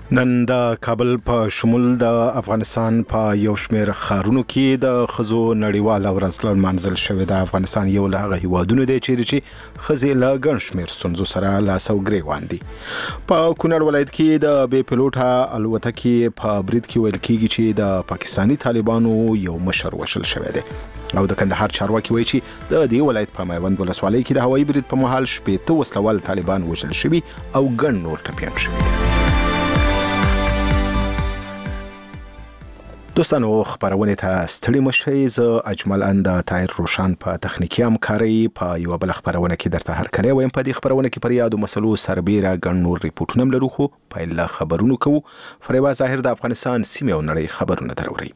نن د کابل په شمول د افغانستان په یو شمېر ښارونو کې د ښځو نړیواله ورځ لمانځل شوې ده. افغانستان یو له هغه هیوادونو دی چیرې چې ښځې له ګڼ شمېر ستونزو سره لاس او ګرېوان دي. په کونړ ولایت کې د بې پیلوټه الوتکې په برید کې ویل کېږي چې د پاکستاني طالبانو یو مشر وژل شوی دی. او د کندهار چارواکي وایي چې د دې ولایت په میوند ولسوالۍ کې د هوایي برید په مهال 15 وسلوال طالبان وژل شوي او ګڼ نور ټپیان شوي دي. دوستانو خبرونه ته ستړي مشئ. زه اجمل اند طاهر روشان په تخنیکی همکاري په یو بل خبرونه کې درته هرکلی وایم. په دې خبرونه کې پر یادو مسلو سربیره ګڼ نور ریپورټونه لرو، خو پیل خبرونه کوو. فریبا ظاهر د افغانستان سیمه او نړۍ خبرونه دروري.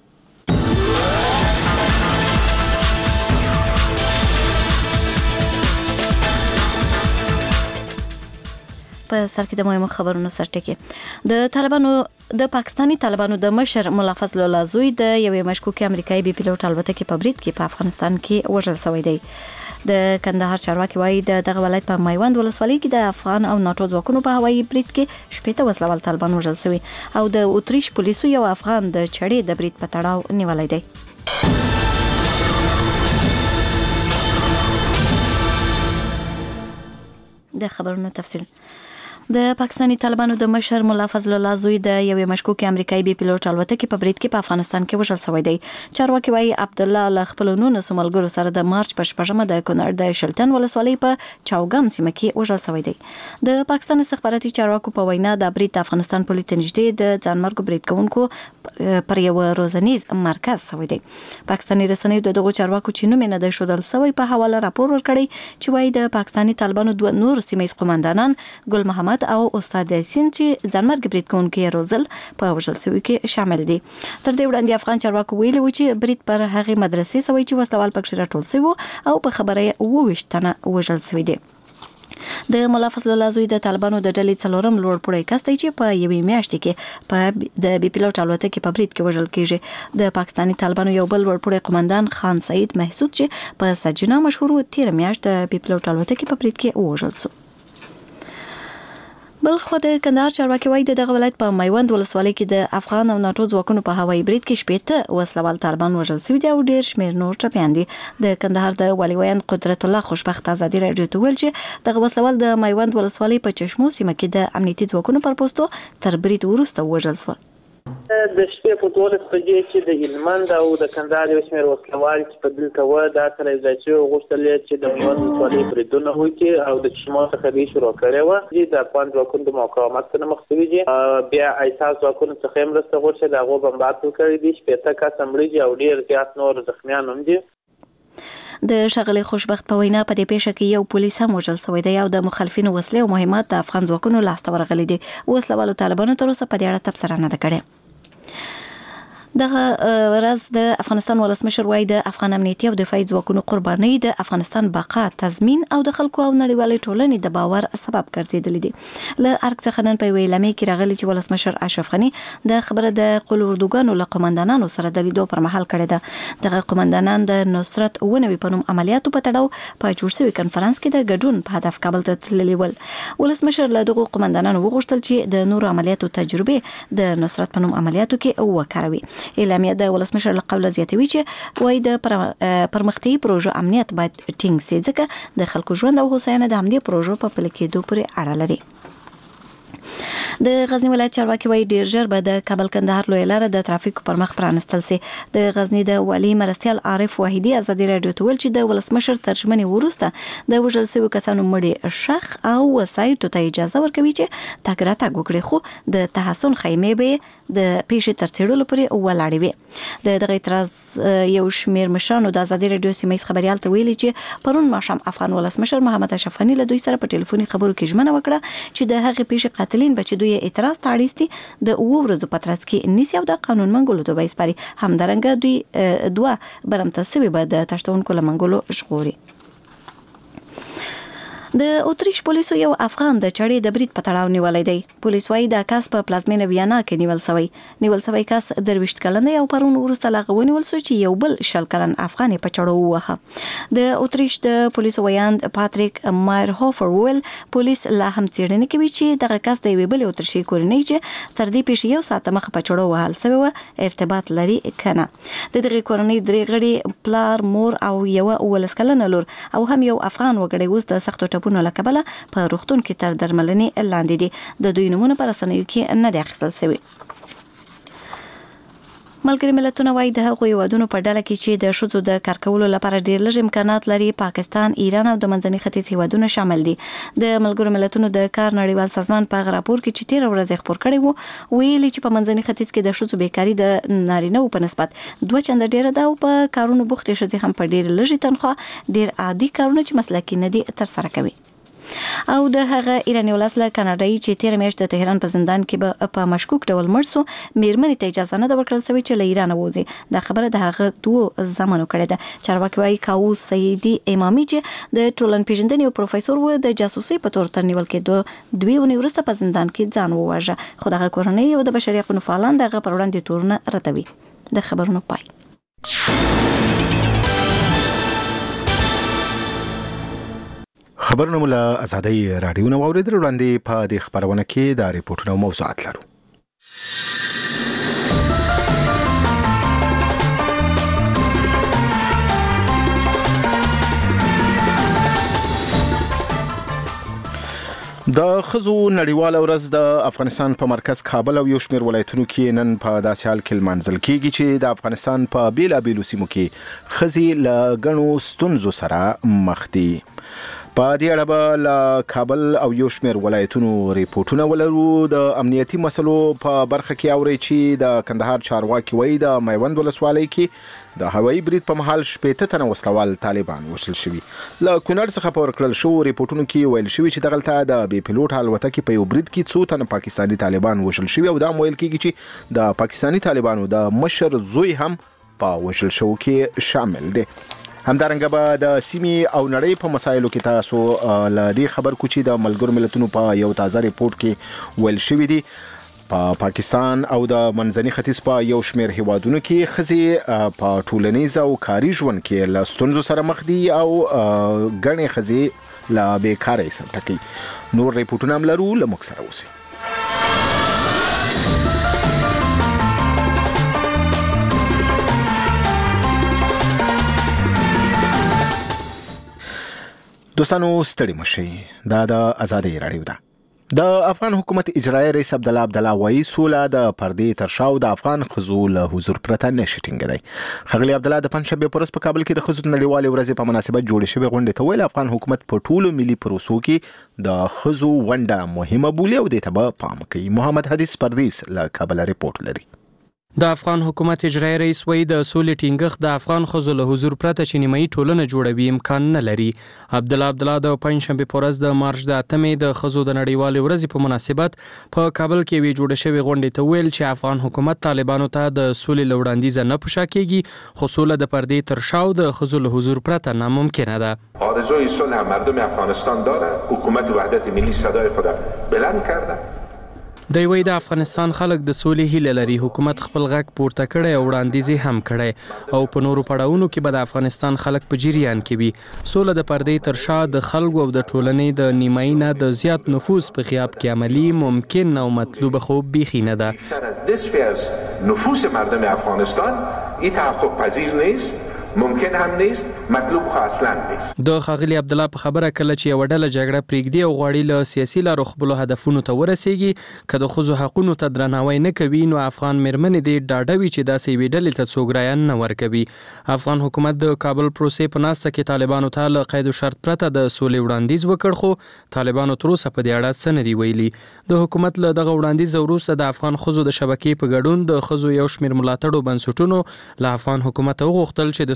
په سر کې د مهمو خبرونو سرټکی. د پاکستاني طالبانو د مشر مولا فضل الله زوی د یوې مشکوکې امریکایي بي پیلوټ الوتکې په برید کې په افغانستان کې وژل شوی دی. د کندهار چارواکي وایي دغه ولایت په میوند ولسوالۍ کې د افغان او ناټو ځواکونو په هوایي برید کې 15 وسلوال طالبان وژل شوي او د اتریش پولیسو یو افغان د چړې د برید په تړاو نیولی دی. د خبرونو تفصیل. د پاکستاني طالبانو د مشر مولا فضل الله زوی د یوې مشکوکې امریکایي بي پیلوټ الوتکې په برید کې په افغانستان کې وژل شوی دی. چارواکي وایي عبدالله له خپلو 19 ملګرو سره د مارچ په 14مه د کونړ د شلتن ولسوالۍ په چاوګام سیمه کې وژل شوی دی. د پاکستان استخباراتي چارواکو په وینا د برید د افغانستان پولې ته نږدې د ځانمرګو برید کوونکو پر یو روزنیز مرکز شوی دی. پاکستاني رسنیو دغه چارواکو چې نوم نه دی ښودل شوی په حواله راپور ورکړی چې وایي د پاکستاني طالبانو دوه نور سیمه قوماندانان ګل محمد او استاد یاسین چې ځانمرګ برید کوونکي روزل په وژل شوي کې شامل دي. تر دې وړاندې افغان چارواکو ویلي و چې برید پر هغې مدرسې شوی چې وسلوال پکې راټول شوي او په خبره یې 28 تنه وژل شوي دي. د مولا فضل الله زوی د طالبانو د ډلې څلورم لوړ پوړی کس دی چې په یوې میاشتې کې په د بي پیلوټ الوتکې په برید کې وژل کېږي. د پاکستاني طالبانو یو بل لوړ پوړی قومندان خان سعید محسود چې په سجنا مشهور تیر میاشت د بي پیلوټ الوتکې په برید کې وژل شو. بل خو د کندهار چارواکي وایي دغه ولایت په میوند ولسوالۍ کې د افغان او ناټو ځواکونو په هوایي برید کې 15 وسلوال طالبان وژل شوي دي او ډېر شمېر نور ټپیان دي. د کندهار د والي ویان قدرت الله خوشبخت ازادي راډیو ته ویل چې دغه وسلوال د میوند ولسوالۍ په چشمو سیمه کې د امنیتي ځواکونو پر پوستو تر برید وروسته وژل شول. د شپې په 12 بجې چې د هلمند او د کندهار یو شمېر وسلوال چې په دلته وه دا سره یوځای شوي غوښتل چې د میوند ولسوالۍ بریدونه وکړي او د چشمو څخه به یې شروع کړې وه. د افغان ځواکونو د مقاومت سره مخ شوي دي. بیا ایساس ځواکونو څخه یې مرسته غوښتې د هغو بمبات وکړي دي. 15 کسه مړه دي او ډېر زیات نور زخمیان هم دي. د ښاغلي خوشبخت په وینا په دې پیښه کې یو پولیس هم وژل شوی دی او د مخالفینو وسلې او مهمات د افغان ځواکونو لاسته ورغلي دي. وسلوالو طالبانو تر اوسه په دې اړه تبصره نه ده کړې. دغه ورځ د افغانستان ولسمشر وایي د افغان امنیتي او دفاعي ځواکونو قربانۍ د افغانستان بقا تضمین او د خلکو او نړیوالې ټولنې د باور سبب ګرځېدلې دي. له ارګ څخه نن په یوې اعلامیه کې راغلي چې ولسمشر اشرف غني د خبره د قول اردوګانو له قومندانانو سره د لیدو پر مهال کړې ده. دغه قومندانان د نصرت 19 په نوم عملیاتو په تړاو په جوړ شوي کنفرانس کې د ګډون په هدف کابل ته تللي ول. ولسمشر له دغو قومندانانو وغوښتل چې د نورو عملیاتو تجربې د نصرت په نوم عملیاتو کې وکاروي. اعلامیه د ولسمشر له قوله زیاتوي چې وایي د پرمختیایي پروژو امنیت باید ټینګ سي ځکه د خلکو ژوند او هوساینه د همدې پروژو په پلي کېدو پورې اړه لري. د غزنی ولایت چارواکي وایي ډیر ژر به د کابل کندهار لویه لاره د ترافیکو پر مخ پرانستل سي. د غزنی د والي مرستیال عارف واحدي ازادي راډیو ته ویل چې د ولسمشر تر ژمنې وروسته د وژل شویو کسانو مړي شخ او وسایطو ته اجازه ورکوي چې تګ راتګ وکړي، خو د تحسن خیمې به د پیښې تر څېړلو پورې ولاړې وي. دغه اعتراض یو شمېر مشرانو د ازادي راډیو سیمه ییز خبریال ته ویلي چې پرون ماښام افغان ولسمشر محمد اشرف غني له دوی سره په ټلیفوني خبرو کې ژمنه وکړه چې د هغې پیښې قاتلین به چې دوی اعتراض ته اړ ایستي د 7 ورځو په ترڅ کې نیسي او د قانون منګولو ته به یې سپاري. همدارنګه دوی 2 برمته سوي به د تښتونکو له منګولو ژغوري. د اتریش پولیسو یو افغان د چړې د برید په تړاو نیولای دی. پولیس وايي دا کس په پلازمینه ویانا کې نیول سوی کس 23 کلن دی او پرون وروسته لا ونیول شو چې یو بل 20 کلن افغان په چړو ووهه. د اتریش د پولیسو ویاند پاتریک مایرهوفر ویل پولیس لا هم څېړنه کوي چې دغه کس د یوې بلې اتریشي کورنۍ چې تر دې پیښې یو ساعت مخه په چړو وهل سوی و ارتباط لري کنه. د دغه کورنۍ درې غړي پلار مور او یو 19 کلن لور او هم یو افغان وګړی اوس د سختو ټپونو له کبله په روغتون کې تر درملنې لاندې دي. د دوی نمونه په رسنیو کې نه دي اخیستل شوي. ملګري ملتونه وايي د هغو هیوادونو په ډله کې چې د ښځو د کار کولو لپاره ډېر لږ امکانات لري پاکستان، ایران او د منځني ختیځ هیوادونه شامل دي. د ملګرو ملتونو د کار نړیوال سازمان په هغه راپور کې چې 13 ورځې خپور کړی وو ویلي چې په منځني ختیځ کې د ښځو بیکاري د نارینه‌و په نسبت 2 چنده ډیره ده او په کارونو بوختې ښځې هم په ډېر لږې تنخواه ډېر عادي کارونه چې مسلکي نه دي ترسره کوي. او د هغه ایرانی ولس له کاناډایي چې 13 میاشت د تهران په زندان کې په مشکوک ډول مړ شو میرمنې ته اجازه نه ورکړل شوې چې له ایران ووځي. دا خبره د هغه 2 زمانو کړې ده. چارواکي وايي کاووس سیدی امامي چې د ټولنپېژندنې او پروفیسور و د جاسوسي په تور تر نیول کې 2 اونۍ وروسته په زندان کې ځان وواژه. خو دغه کورنۍ او د بشري حقوقو فعالان دغه پر وړاندې تورونه راتوي. د خبرونو پای. خبرونه مله ازادي رادیو نو اوریدل وړاندې په دې خبرونه کې د ریپورتونو موضوعات لرو. د خزو نړیواله ورځ د افغانستان په مرکز کابل او یو شمېر ولایتونو کې نن په داسې حال کې لمانځل کېږي چې د افغانستان په بیلابیلو سیمو کې ښځې له ګڼو ستونزو سره مخ دي. په دې اړه به له کابل او یو شمېر ولایتونو ریپورټونه ولرو. د امنیتي مسلو په برخه کې اوري چې د کندهار چارواکي وایي د میوند ولسوالۍ کې د هوایي برید په مهال 18 تنه وسلوال طالبان وشل شوي. له کونړ څخه په ورکړل شو ریپورټونو کې ویل شوي چې دغلته د بې پیلوټ الوتکې په یو برید کې 2 تنه پاکستاني طالبان وشل شوي او دا ویل کېږي چې د پاکستاني طالبانو د مشر زوی هم په وشل شو کې شامل دی. همدارنګه به د سیمې او نړۍ په مسایلو کې تاسو له دې خبر کو چې د ملګرو ملتونو په یو تازه ریپورت کې ویل شوي دي په پاکستان او د منځني ختیځ په یو شمېر هیوادونو کې ښځې په ټولنیز او کاري ژوند کې له ستونزو سره مخ دي او ګڼې ښځې له بیکارۍ سره ټکي. نور ریپورټونه هم لرو، له موږ سره اوسئ. دوستانو ستړي مشئ، دا د ازادي رادیو ده. د افغان حکومت اجرایي رئیس عبدالله وایي سوله د پردې تر شا د افغان ښځو له حضور پرته نشي ټینګېدی. ښاغلي عبدالله د پنجشنبې په ورځ په کابل کې د ښځو نړیوالې ورځې په مناسبت جوړې شوې غونډې ته ویل افغان حکومت په ټولو ملي پروسو کې د ښځو ونډه مهمه بولي او دې ته به پام کوي. محمد حدیث پردیس له کابل ریپورت لري. د افغان حکومت اجرایي رئیس وایي د سولې ټینګښت د افغان ښځو له حضور پرته چې نیمایي ټولنه جوړوي امکان نه لري. عبدالله د پنجشنبې په ورځ د مارچ د 8مې د ښځو د نړیوالې ورځې په مناسبت په کابل کې وی جوړه شوې غونډې ته ویل چې افغان حکومت طالبانو ته د سولې له وړاندیزه نه پوښا کېږي، خو سوله د پردې تر شا د ښځو له حضور پرته ناممکنه ده. آرزوی صلح مردم افغانستان داره، حکومت وحدت ملی صدای خود بلند کرده. د وی د افغانستان خلک د سولې هیله لري. حکومت خپل غږ پورته کړی او وړاندیز هم کړی او په نورو پړاوونو کې به د افغانستان خلک په جریان کې وي. سوله د پردې تر شا د خلکو او د ټولنې د نیمایي نه د زیات نفوذ په غیاب کې عملی ممکن او مطلوب خو بیخي نه ده. نفوذ مردم افغانستان این تحقق پذیر نیست، ممکن هم نیست، مطلوب خو اصلا نیست. د ښاغلي عبدالله په خبره کله چې یو ډله جګړه پرېږدي او غواړي له سیاسي لارو خپلو هدفونو ته ورسیږي، که د ښځو حقونو ته درناوی نه کوي نو افغان میرمنې دې ډاډه وي چې داسې یوې ډلې ته څوک رایه نه ورکوي. افغان حکومت د کابل پروسې په ناسته کې طالبانو ته له قید و شرط پرته د سولې وړاندیز وکړ، خو طالبانو تر اوسه په دې اړه څه نه دي ویلي. د حکومت له دغه وړاندیز وروسته د افغان ښځو د شبکې په ګډون د ښځو یو شمېر ملاتړو بنسټونو له افغان حکومت وغوښتل چې د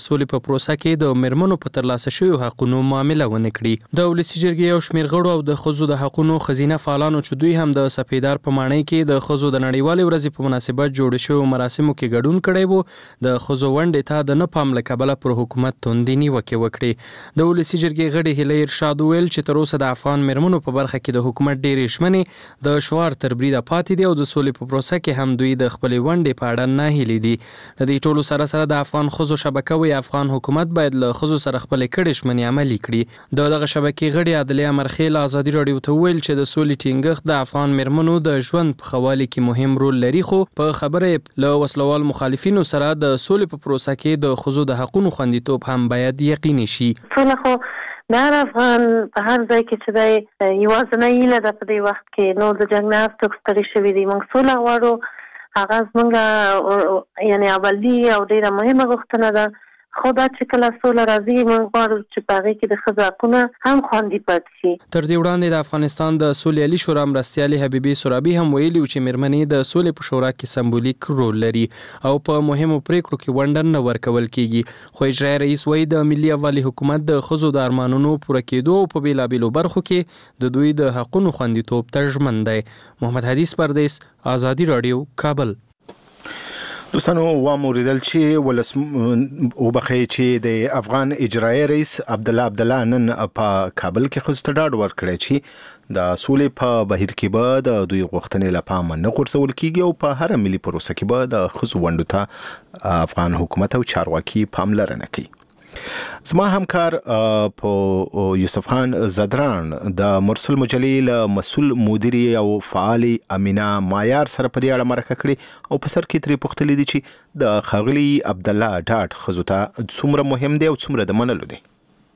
سولې په پروسه کې د میرمنو په ترلاسه شویو حقونو معامله ونه کړي. د ولسي جرګې یو شمېر غړو او د ښځو د حقونو ښځینه فعالانو چې دوی هم د سپیدار په ماڼۍ کې د ښځو د نړیوالې ورځې په مناسبت جوړ شویو مراسمو کې ګډون کړی و، د ښځو ونډې ته د نه پام له کبله پر حکومت توندې نیوکې وکړې. د ولسي جرګې غړي هیلې ارشاد وویل چې تر اوسه د افغان میرمنو په برخه کې د حکومت ډېرې ژمنې د شعار تر بریده پاتې دي او د سولې په پروسه کې هم دوی د خپلې ونډې په اړه ناهیلي دي. د دې ټولو سره سره د افغان ښځو شبکه وایي افغان حکومت باید له ښځو سره خپلې کړې ژمنې عملي کړي. د دغه شبکې غړي عدلیه امرخیل ازادي راډیو ته وویل چې د سولې ټینګښت د افغان میرمنو د ژوند په ښه والي کې مهم رول لري، خو په خبره له وسلوال مخالفینو سره د سولې په پروسه کې د ښځو د حقونو خوندیتوب هم باید یقیني شي. د هر افغان په هر ځای کې چې دی یوازینۍ هیله ده په دې وخت کې نور د جنګ نه څوک ستړي شوي دي. موږ سوله غواړو، هغه زموږ یعنې اولي او ډېره مهمه غوښتنه ده. خو دا چې کله سوله راځي موږ غواړو چې په هغې کې د ښځو حقونه هم خوندي پاتې شي. تر دې وړاندې د افغانستان د سولې علي شورا مرستیالې حبیبي سرابي هم ویلي و چې میرمنې د سولې په شورا کې سمبولیک رول لري او په مهمو پریکړو کې ونډه نه ورکول کیږي. خو اجرایي رئیس وایي د ملي یووالي حکومت د ښځو د ارمانونو پوره کېدو په بېلابېلو برخو کې د دوی د حقونو خوندیتوب ته ژمن دی. محمد حدیث پردیس، ازادي راډیو، کابل. دوستانو واوریدل چې وبخښئ چې د افغان اجرایي رئیس عبدالله نن په کابل کې ښځو ته ډاډ ورکړی چې د سولې په بهیر کې به د دوی غوښتنې له پامه نه غورځول کیږي او په هر ملي پروسه کې به د ښځو ونډو ته افغان حکومت او چارواکي پاملرنه کوي. زما همکار په یوسف خان زدران د مرسل مجلې له مسؤل مدیري او فعالي امینا مایار سره په دې اړه مرکه کړې او په سر کې ترې پوښتلې دي چې د ښاغلي عبدالله ډاډ ښځو ته څومره مهم دی او څومره د منلو دی.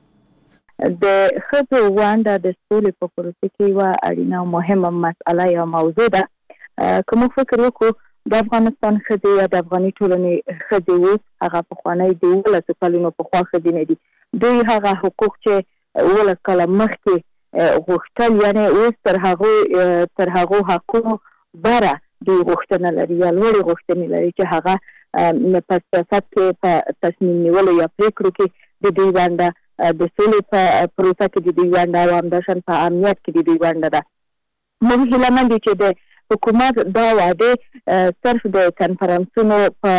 د ښځو ونډه د سولې په پروسه کې یوه اړینه او مهمه مسئله یا موضوع ده. که موږ فکر وکړو د افغانستان ښځې یا د افغاني ټولنې ښځې اوس هغه پخوانی د 11 کلونو پخوا ښځې نه دي. دوی هغه حقوق چې 11 کاله مخکې غوښتل، یعنې اوس تر هغو حقونو بره دوی غوښتنه لري یا لوړې غوښتنې لري چې هغه په سیاست کې په تصمیم نیولو یا پریکړو کې د دوی ونډه، د سولې په پروسه کې د دوی ونډه او همداشان په امنیت کې د دوی ونډه ده. موږ هیله مند یو چې د حکومت دا وعده صرف د کنفرانسونو په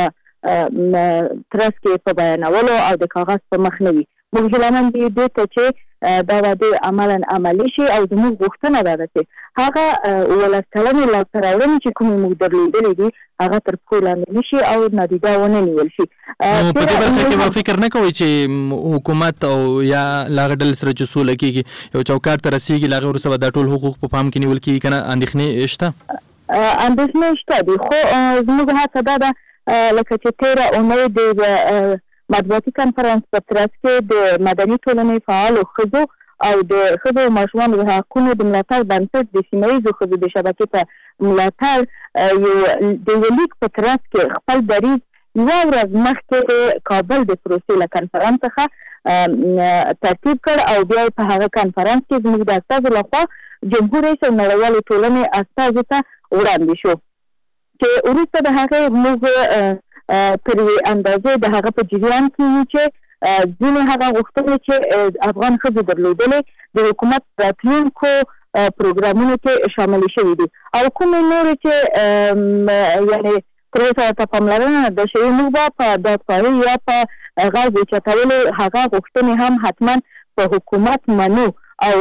ترڅ کې په بیانولو او د کاغذ په مخ نه وي. موږ هیله مند یو دې ته چې دا وعده عملاً عملي شي او زموږ غوښتنه دا ده چې هغه 11 کلنې لاسته راوړنې چې کومې موږ درلودلې دي هغه تر پښو لاندې نه شي او نادیده ونه نیول شي. په دې برخه کې به فکر نه کوئ چې حکومت او یا لاغه ډلې سره چې سوله کېږي یو چوکاټ ته رسېږي، لاغه وروسته به دا ټول حقوق په پام کې نیول کېږي؟ که نه اندېښنې شته؟ اندېښنې شته دي، خو زموږ هڅه دا ده لکه چې تېره اونۍ د مطبوعاتي کنفرانس په ترڅ کې د مدني ټولنې فعالو ښځو او د ښځو او ماشومانو د حقونو د ملاتړ بنسټ د سیمه ییزو ښځو د شبکې په ملاتړ د یو لیک په ترڅ کې خپل دریځ یوه ورځ مخکې د کابل د پروسې له کنفرانس څخه ترتیب کړ او بیا په هغه کنفرانس کې زموږ د استازو لخوا جمهور رئیس او نړیوالې ټولنې استازو ته وړاندې شو چې وروسته د هغې موږ تر یوې اندازې د هغه په جریان کې یو چې ځینې هغه غوښتنې چې افغان ښځو درلودلې د حکومت راتلونکو پروګرامونو کې شاملې شوي دي او کومې نورې چې یعنې تر اوسه ورته پاملرنه نه ده شوې، موږ به په دادخواهي یا په غږ اوچتولو هغه غوښتنې هم حتما په حکومت منو. او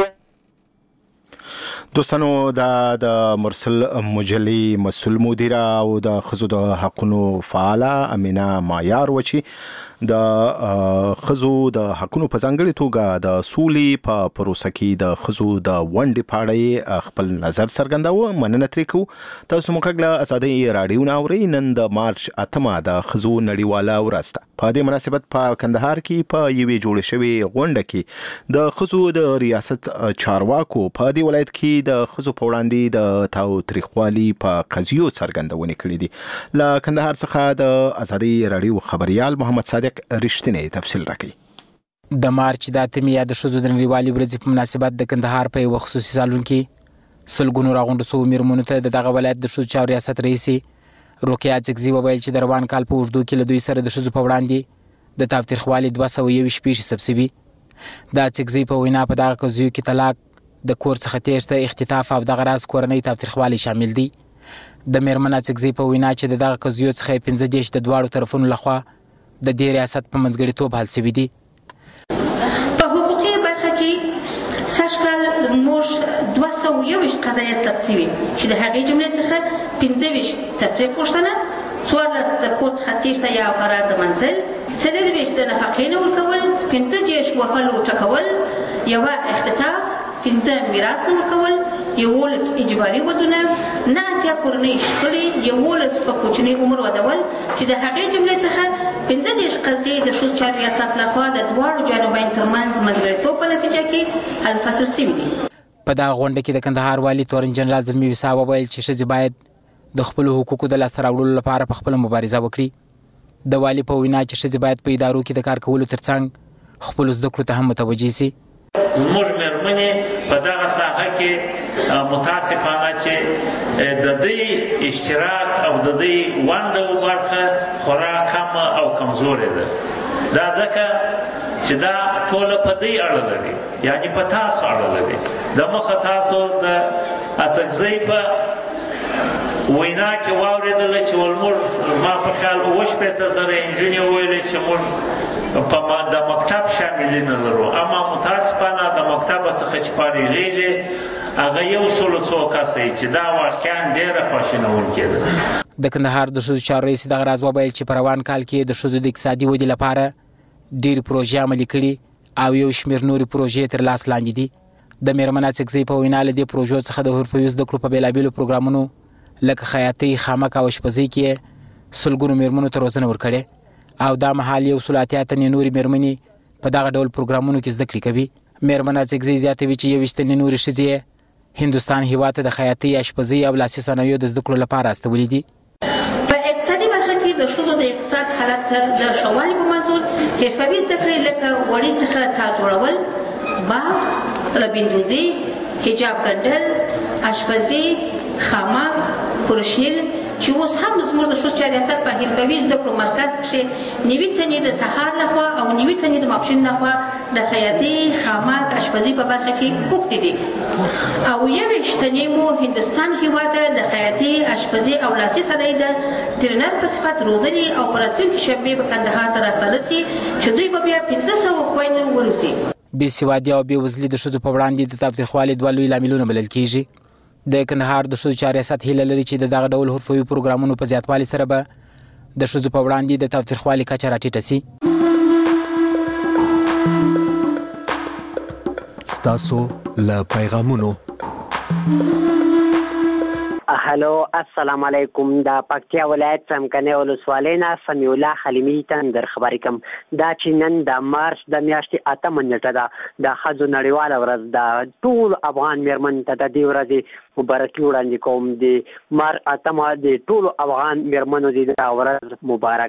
دوستانو د مرسل مجلې مسؤل مدیره او د ښځو د حقونو فعاله امینا مایار و چې د ښځو د حقونو په ځانګړې توګه د سولې په پروسه کې د ښځو د ونډې په اړه خپل نظر څرګنداوه. مننه ترې کوو. تاسو موږ له ازادۍ راډیو نه اورئ. نن د مارچ 8 د ښځو نړیواله ورځ ده. په دې مناسبت په کندهار کې په یوې جوړې شوې غونډه کې د ښځو د ریاست چارواکو په دې ولایت کې د ښځو په وړاندې د تاوتریخوالي په قضیو څرګندونې کړې دي. له کندهار څخه د ازادۍ راډیو خبریال محمد صادق رښتینی تفصیل راکړي. د مارچ د 8 یا د ښځو د نړیوالې ورځې په مناسبت د کندهار په یو خصوصي سالون کې سلګونو راغونډو شوو میرمنو ته د دغه ولایت د ښځو چارو ریاست رئیسې روقیه ځګزي وویل چې د روان کال په اوږدو کې له دوی سره د ښځو په وړاندې د تاوتریخوالي 221 پیښې ثبت شوي. د اڅکزي په وینا په دغه قضیو کې طلاق، د کور څخه تېښته، اختطاف او دغه راز کورنۍ تاوتریخوالی شامل دي. د میرمن اڅکزي په وینا چې د دغه قضیو څخه 15 د دواړو طرفونو لخوا د دې ریاست په منځګړیتوب حل شوي دي. په حقوقي برخه کې سږ کال موږ 221 قضایې ثبت شوي چې د هغې جملې څخه 15 تفریق غوښتنه، 14 د کور څخه تېښته یا فرار د منزل، 24 د نفقې نه ورکول، 15 وهل او ټکول، 1 اختطاف، 15 میراث نه ورکول، 11 اجباري ودونه، 9 کورنۍ شخړې، 11 په کوچني عمر ودول چې د هغې جملې څخه 15 قضیې د ښځو چارو ریاست لخوا د دواړو جانبین ترمنځ منځګړیتوب په نتیجه کې حل فصل شوي دي. په دغه غونډه کې د کندهار والي تورن جنرال زلمي ویسا وویل چې ښځې باید د خپلو حقوقو د لاسته راوړلو لپاره په خپله مبارزه وکړي. د والي په وینا چې ښځې باید په ادارو کې د کار کولو ترڅنګ خپلو زده کړو ته هم متوجه شي. زموږ مېرمنې په دغه ساحه کې متاسفانه چې د دوی اشتراک او د دوی ونډه او برخه خورا کمه او کمزورې ده. دا ځکه چې دا ټوله په دوی اړه لري، یعنې په تاسو اړه لري. د مخه تاسو د اڅکزۍ په وینا کې واورېدله چې ولموږ ما په خیال 80,000 نجونې وویلې چې موږ د مکتب شاملې نه لرو، اما متاسفانه د مکتبه څخه چې فارغېږي هغه 100 کسه چې دا واقعا ډېره خواشینونکې ده. د کندهار د ښځو چارو رئیس دغه راز وویل چې په روان کال کې د ښځو د اقتصادي ودې لپاره ډېرې پروژې عملي کړي او یو شمېر نورې پروژې تر لاس لاندې دي. د میرمن اڅکزۍ په وینا له دې پروژو څخه د حرفوي زده کړو په بېلابېلو پروګرامونو لکه خیاطۍ، خامک او اشپزۍ کې سلګونو میرمنو ته روزنه ورکړې او دا مهال 180 تنې نورې میرمنې په دغه ډول پروګرامونو کې زده کړې کوي. میرمن اڅکزۍ زیاتوي چې 21 تنې نورې ښځې هندوستان هېواد ته د خیاطۍ، اشپزۍ او لاسي صنایعو د زده کړو لپاره استولي دي. په اقتصادي برخه کې د ښځو د اقتصاد حالت د ښه والي په منظور حرفوي زده کړې لکه وړۍ څخه تاج جوړول، بافت، ربیندوزي، حجاب ګنډل، اشپزي، خامک، کرشنیل چې اوس هم زموږ د ښځو چارو ریاست په حرفوي زده کړو مرکز کښې 90 تنې د سهار لخوا او 90 تنې د ماپښین لخوا د خیاطۍ، خامک، اشپزۍ په برخه کې پوښتې دي او 21 تنې مو هندوستان هېواد ته د خیاطۍ، اشپزۍ او لاسي صنایع د ټرینر په صفت روزنې او په راتلونکي شنبې به کندهار ته راستانه شي چې دوی به بیا 1500 خویندې وروزي. بېسوادي او بېوزلي د ښځو په وړاندې د تاوتریخوالي 2 لوی لاملونه بلل کېږي. د کندهار د ښځو چارو ریاست هیله لري چې د دغه ډول حرفوي پروګرامونو په زیاتوالي سره به د ښځو په وړاندې د تاوتریخوالي کچه راټیټه شي. ستاسو له پیغامونو. هلو السلام علیکم. د پکتیا ولایت څمکنۍ ولسوالۍ نه سمیع الله خلیمي ته در خبرې کوم. دا چې نن د مارچ د میاشتې 8 نیټه ده د ښځو نړیواله ورځ ده. ټول افغان میرمنو ته د دې ورځې مبارکي وړاندې کوم. د مارچ 8 د ټولو افغان میرمنو د ورځ مبارک.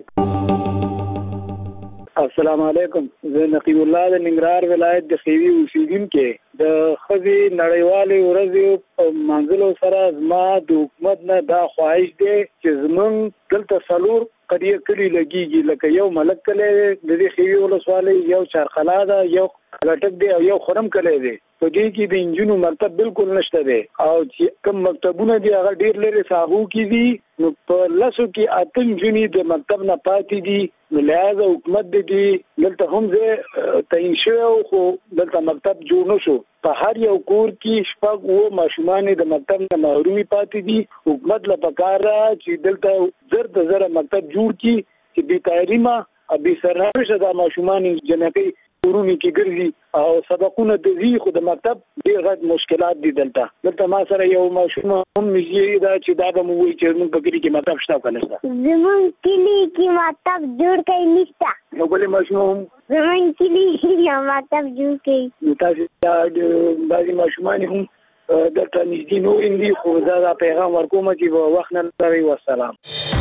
السلام علیکم. زه نقیب الله د ننګرهار ولایت د خیوي اوسیدونکی د ښځې نړیوالې ورځې په منځلو سره زما د حکومت نه دا خواهش دی چې زمونږ دلته 4 قریه کلي لګېږي، لکه یو ملک کلی دی د دې خیوي ولسوالۍ، یو چارقلا ده، یو لټک دی او یو خرم کلی دی. په دې کې د انجونو مرکب بالکل نشته دی او چې کوم مکتبونه دي هغه ډېر لرې ساحو کې دي. نو په 10 کې 8 نجونې د مکتب نه پاتې دي. نو لہذا حکومت دې دلته هم ځای تعیین شوی خو دلته مکتب جوړ نه شو. په هر یو کور کې 6 ماشومان د مکتب نه محرومي پاتې دي. حکومت له پکار چې دلته زر مکتب جوړ کړي چې بې تعلیمه او بې سرنوشته د ماشومان جنکۍ کورونو کې ګرځي او سبقونه د زی خو د مکتب ډېر غټ مشکلات دي. دلته ما سره یو ماشوم هم نږدې دا چې دا به مو وایي چې زموږ په کلي کې مکتب شته او که نشته. زموږ کلي کې مکتب جوړ کړی نشته. نو بلې ماشوم هم زموږ کلي کې مکتب جوړ کړی. نو تاسې بعضې ماشومان هم دلته نږدې نور دي خو زه دا پیغام ورکوم چې په وخت نه لرئ. والسلام.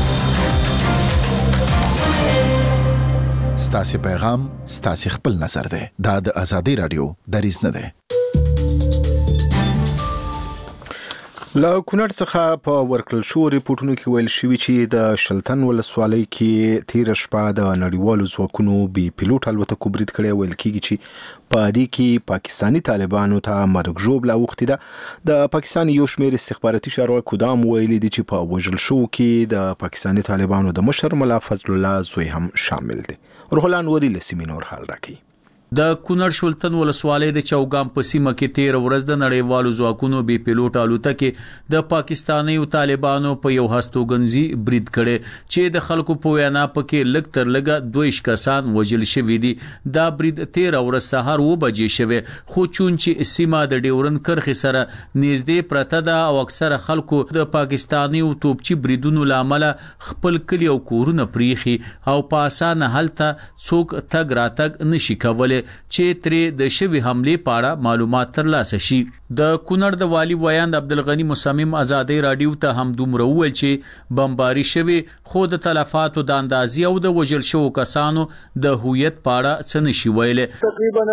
ستاسې پیغام ستاسې خپل نظر دی. دا د ازادي رادیو دریځ نه دی. له کونړ څخه په ورکړل شو ریپورتونو کې ویل شوي چې د شلتن ولسوالۍ کې تیر شپه د نړیوالو ځواکونو بي پیلوټ الوتکو برید کړی. ویل کېږي چې په دې کې پاکستاني طالبانو ته مرګ ژوبله اوښتې ده. د پاکستان یو شمېر استخباراتي چارواکو دا هم ویلي دي چې په وژل شوو کې د پاکستاني طالبانو د مشر ملا فضل الله زوی هم شامل دی. روح الله انوري له سیمې نور حال راکوي. د کونړ شلتن ولسوالۍ د چوګام په سیمه کې تیر ورځ د نړیوالو ځواکونو بي پیلوټ الوتکې د پاکستاني طالبانو په یو هستوګنځي برید کړي چې د خلکو په وینا پکې لږ تر لږه 22 کسان وژل شوي دي. دا برید تیر ورځ سهار 2 بجې شوی، خو چون چې سیمه د ډیورن کرښې سره نږدې پرته ده او اکثره خلکو د پاکستاني توپچي بریدونو لامل خپل کلی او کورونه پریخي او په اسانه هلته څوک تګ راتګ نشي کولای چې ترې د شوی حمله په اړه معلومات ترلاسه شي. د کونړ د والی ویاند عبدالغنی مصمم آزادۍ رادیو ته هم دومره وویل چې بمباري شوی، خو د تلفاتو د اندازې او د وژل شوو کسانو د هویت په اړه څه نشي ویلی. تقریبا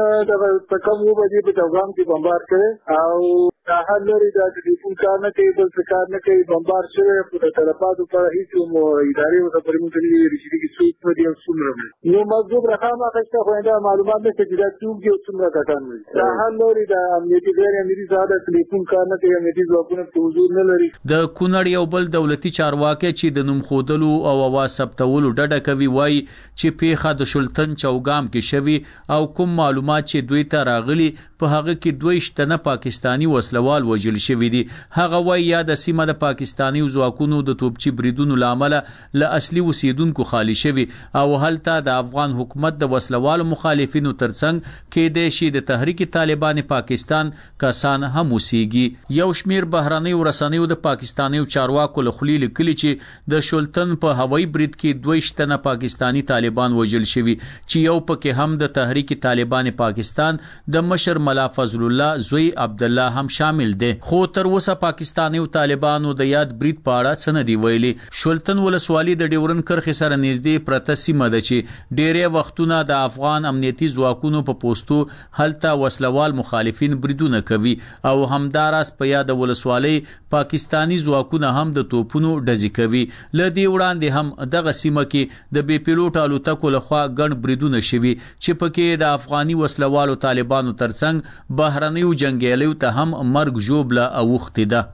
د کم 2 بجې په چوګام کې بمبار کړي او هر لري د ټلیفون کار نه کوي، بل څه کار نه کوي. بمبار شوی په تلفاتو په هیڅ ادارې او خبرې ته نه رسیدي چې څوک په دې څومره نو مزګور رقم اخیسته خو دا معلومات نه چې دا څوک یو څومره کټان وي. دا هر لري د امنیتي غیر امنیتي زاده ټلیفون کار نه کوي، امنیتي ځواکونه په حضور نه لري. د کونړ یو بل دولتي چارواکي چې د نوم خودلو او اواز ثبتولو ډډه کوي وایي چې پیښه د شلتن چوګام کې شوی او کوم معلومات چې دوی ته راغلي په هغه کې 22 تنه پاکستانی وسلوال وژل شوي دي. هغه وایي یا د سیمه د پاکستانی ځواکونو د توپچي بریدونو لامل له اصلي اوسیدونکو خالی شوي او هلته د افغان حکومت د وسلوالو مخالفینو ترڅنګ کېدای شي د تحریک طالبان پاکستان کسان هم اوسیږي. یو شمیر بهرنۍ رسنیو د پاکستاني چارواکو له خولې لیکلي چې د شلتن په هوایي برید کې 22 تنه پاکستانی طالبان وژل شوي چې یو پکې هم د تحریک طالبان پاکستان د مشر ملا فضل الله زوی عبد الله هم شامل دي. خو تر اوسه پاکستاني طالبانو د یاد برید په اړه څه نه دی ویلي. شلتن ولسوالۍ د ډیورن کرښې سره نږدې پرته سیمه ده چې ډېری وختونه د افغان امنیتي ځواکونو په پوسټو هلته وسلوال مخالفین بریدونه کوي او همداراز په یاد ولسوالۍ پاکستانی ځواکونه هم د توپونو ډزې کوي. له دې وړاندې هم دغه سیمه کې د بي پیلوټ الوتکو لخوا ګڼ بریدونه شوي چې پکې د افغاني وسلوالو طالبانو ترڅنګ بهرنیو جنګیالیو ته هم مرګ ژوبله اوښتې ده.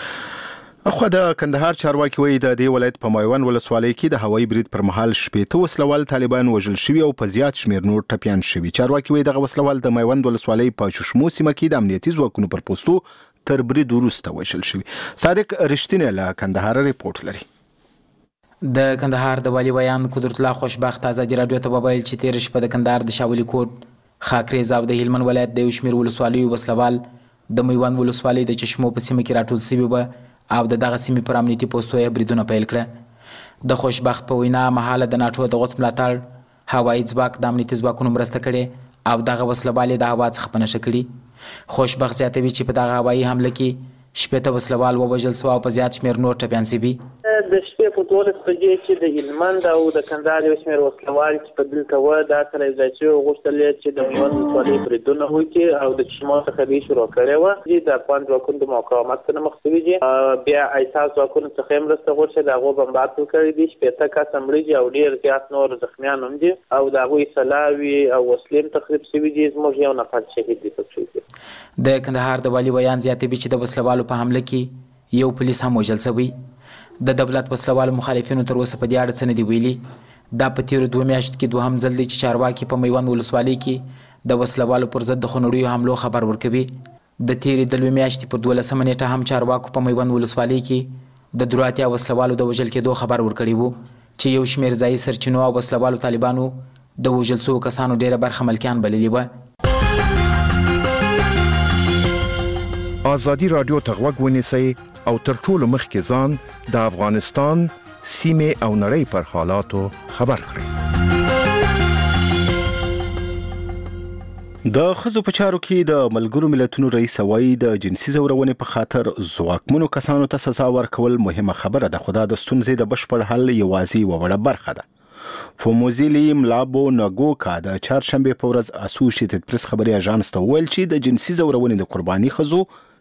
اخو د کندهار چارواکي وایي د دې ولایت په میوند ولسوالۍ کې د هوایي برید پر مهال 18 وسلوال طالبان وژل شوي او په زیات شمیر نور ټپیان شوي. چارواکي وایي دغه وسلوال د میوند ولسوالۍ په چشمو سیمه کې د امنیتي ځواکونو پر پوسټو تر برید وروسته وژل شوي. صادق رښتینی له کندهار ریپورت لري. د کندهار د والی ویان قدرت الله خوشبخت آزادي رادیو ته وویل چې تیر شپه د کندهار د شاولی کوټ خاکریز او د هلمند ولایت د یو شمیر ولسوالیو وسلوال د میوند ولسوالۍ د چشمو په سیمه کې راټول شوي وو او دغه سیمې پر امنیتي پوسټو یې بریدونه پیل کړه. د خوشبخت په وینا مهاله د ناټو د غوڅ ملاتړ هوایي ځواک د امنیتي ځواکونو مرسته کړې او دغه وسلوال د هوا څخه په نښه کړي. خوشبخت زیاتوي چې په دغه هوایي حمله کې 18 وسلوال ووژل شوي او په زیات شمیر نور ټپیان شوي. د شپې په 12 بجې چې د هلمند او د کندهار یو شمېر وسلوال چې په دلته وو دا سره یو ځای شوي غوښتل چې د میوند ولسوالۍ بریدونه وکړي او د چشمو څخه به یې شروع کړې وه. د افغان ځواکونو د مقاومت سره مخ شوي دي. بیا ایسا ځواکونو څخه یې مرسته غوښتې د هغو بمبار کړي دي. 18 کسه مړه دي او ډېر زیات نور زخمیان هم دي او د هغوی سلاوي او وسلې هم تخریب شوي دي. زموږ یو نفر شهید دي پکې. د کندهار د والي بیان زیاتوي چې د وسلوالو په حمله کې یو پولیس هم وژل شوی. د دولت وسلوالو مخالفینو تر اوسه په دې اړه څه نه دي ویلي. دا په تیرو 2 میاشتو کې دوهم ځل دی چې چارواکي په میوند ولسوالۍ کې د وسلوالو پر ضد د خونړیو حملو خبر ورکوي. د تیرې د 2 میاشتې پر 12 نیټه هم چارواکو په میوند ولسوالۍ کې د 83 وسلوالو د وژل کېدو خبر ورکړی وو چې یو شمېر ځایي سرچینو او وسلوالو طالبانو د وژل شوو کسانو ډېره برخه ملکیان بللي وه. آزادي رادیو ته غوږ ونیسئ او تر ټولو مخکې ځان د افغانستان سیمې او نړۍ پر حالاتو خبر کړئ. د ښځو په چارو کې د ملګرو ملتونو رئیس وایي د جنسي ځورونې په خاطر ځواکمنو کسانو ته سزا ورکول مهمه خبره ده، خو دا د ستونزې د بشپړ حل یوازې یوه وړه برخه ده. فوموزیلی ملابو ناګوکا د چهارشنبې په ورځ اسوسییټډ پریس خبري اژانس ته وویل چې د جنسي ځورونې د قرباني ښځو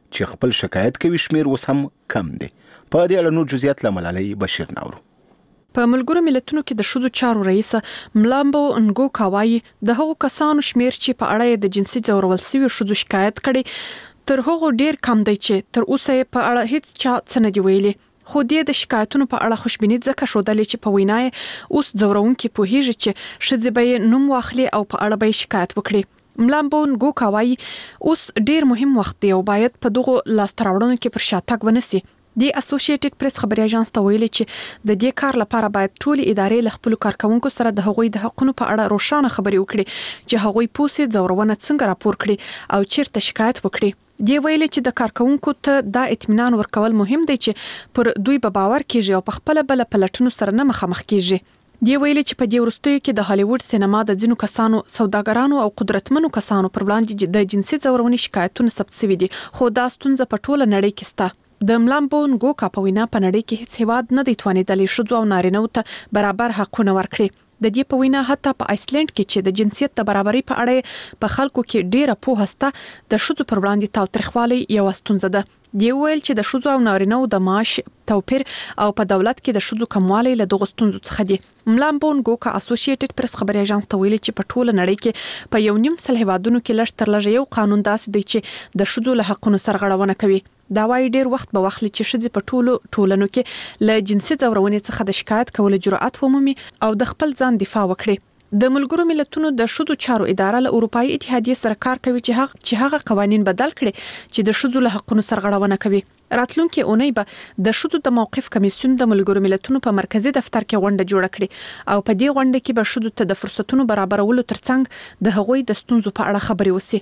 چې خپل شکایت کوي شمیر اوس هم کم دی. په دې اړه نور جزئیات له ملالۍ بشیر نورو. په ملګرو ملتونو کې د ښځو چارو رئیس ملامبو انګوکا وایي د هغو کسانو شمیر چې په اړه د جنسي ځورول شویو ښځو شکایت کړي تر هغو ډیر کم دی چې تر اوسه په اړه هیڅ چا څه نه دی ویلي. خو د شکایتونو په اړه خوشبیني ځکه ښودلې چې په وینای اوس ځورونکي پوهیږي چې ښځې به نوم واخلي او په اړه به شکایت وکړي. ملامبو انګوکا وایي اوس ډیر مهم وخت دی او باید په دغه لاستراوړنو کې پر شاتګ ونسي. د اسوسییټډ پریس خبري اژانس ته ویلي چې د دې کار لپاره باید ټول ادارې له خپل کارکونکو سره د هغوی د حقوقو په اړه روښانه خبري وکړي چې هغوی پوسې ځورونه څنګه راپور کړي او چیرته شکایت وکړي. دی ویلي چې د کارکونکو ته دا اطمینان ورکول مهم دی چې پر دوی به باور کیږي او په خپل بل پلټونو سره نه مخامخ کیږي. دی ویلي چې په دې وروستیو کې د هالیوډ سینما د ځینو کسانو سوداګرانو او قدرتمنو کسانو پر وړاندې د جنسي ځورونې شکایتونه ثبت شوي دي خو دا ستونزه په ټوله نړۍ کې شته. د ملامبو انګوکا په وینا په نړۍ کې هیڅ هیواد نه دی توانیدلی ښځو او نارینه‌و ته برابر حقونه ورکړي. د دې په وینا حتی په آیسلند کې چې د جنسیت د برابرۍ په اړه په خلکو کې ډیره پوهه شته د ښځو پر وړاندې تاوتریخوالی یو ستونزه ده. دی ویل چې د ښځو او نارینه‌و د معاش توپیر او په دولت کې د ښځو کموالی له دغه ستونزو څخه دی. ملامبو انګوکا اسوسییټډ پریس خبري اژانس ته ویلي چې په ټوله نړۍ کې په 1.5 هیوادونو کې لږ تر لږه یو قانون داسې دی چې د ښځو له حقونو سرغړونه کوي. دا وايي ډیر وخت به واخلي چې ښځې په ټولنو کې له جنسي ځورونې څخه د شکایت کولو جرأت ومومي او د خپل ځان دفاع وکړي. د ملګرو ملتونو د ښځو چارو اداره له اروپאי اتحادیې سره کار کوي چې هغه قوانين بدل کړي چې د ښځو له حقونو سرغړونه کوي. راتلونکي اونۍ به د ښځو د موقف کمیسیون د ملګرو ملتونو په مرکزی دفتر کې غونډه جوړه کړي او په دې غونډه کې به ښځو ته د فرصتونو برابرولو ترڅنګ د هغوی د ستونزو په اړه خبرې وشي.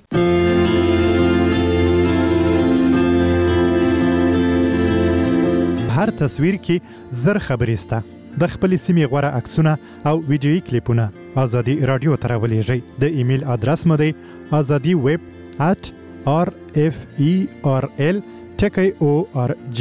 هر تصویر کې زر خبرې سته. د خپل سیمې غوره عکسونه او ویډیويي کلیپونه ازادي رادیو ته راولېږئ. د ایمیل ادرس مو دی azadi@rferl.org.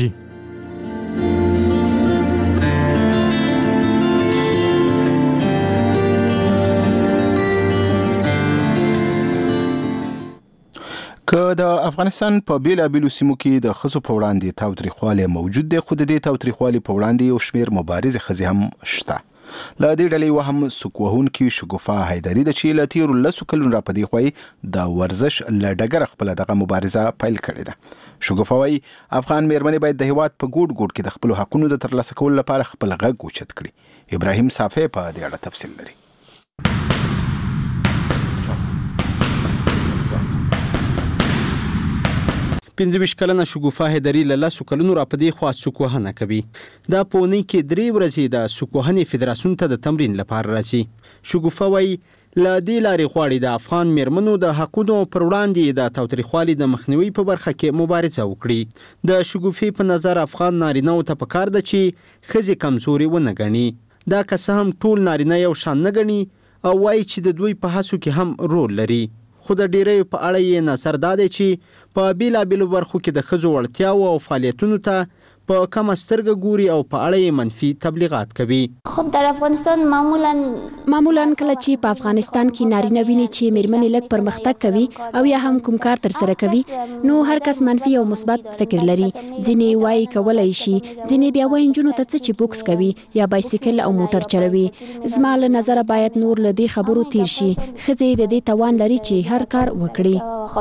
که د افغانستان په بیلابیلو سیمو کې د ښځو په وړاندې تاوتریخوالی موجود دی خو د دې تاوتریخوالي په وړاندې یو شمېر مبارزې ښځې هم شته. له دې ډلې یوه هم سوکوهونکې شګوفه حیدري ده چې له تېرو 10 کلونو را په دې خوا د ورزش له ډګره خپله دغه مبارزه پیل کړې ده. شګوفه وایي افغان مېرمنې باید د هیواد په ګوټ ګوټ کې د خپلو حقونو د ترلاسه کولو لپاره خپل غږ اوچت کړي. ابراهیم صافی په دې اړه تفصیل لري. 25 کلنه شګوفه حیدري له 10 کلونو را په دې خوا سوکوهنه کوي. دا په اونۍ کې 3 ورځې د سوکوهنې فدراسیون ته د تمرین لپاره راځي. شګوفه وایي له دې لارې غواړي د افغان مېرمنو د حقونو پر وړاندې د تاوتریخوالي د مخنیوي په برخه کې مبارزه وکړي. د شګوفې په نظر افغان نارینه‌و ته پکار ده چې ښځې کمزوري ونه ګڼي. دا که څه هم ټول نارینه یو شان نه ګڼي او وایي چې د دوی په هڅو کې هم رول لري. خو د ډیریو په اړه یې نظر دا دی چې په بیلابیلو برخو کې د ښځو وړتیاو او فعالیتونو ته په کمه سترګه ګوري او په اړه یې منفي تبلیغات کوي. خب در افغانستان معمولا کله چې په افغانستان کې نارینه ویني چې مېرمنې لږ پرمختګ کوي او یا هم کوم کار تر سره کوي نو هر کس منفي او مثبت فکر لري. ځینې وایي کولای شي، ځینې بیا وایي نجونو ته څه چې بوکس کوي یا بایسیکل او موټر چلوي. زما له نظره باید نور له دې خبرو تیر شي. ښځې د دې توان لري چې هر کار وکړي.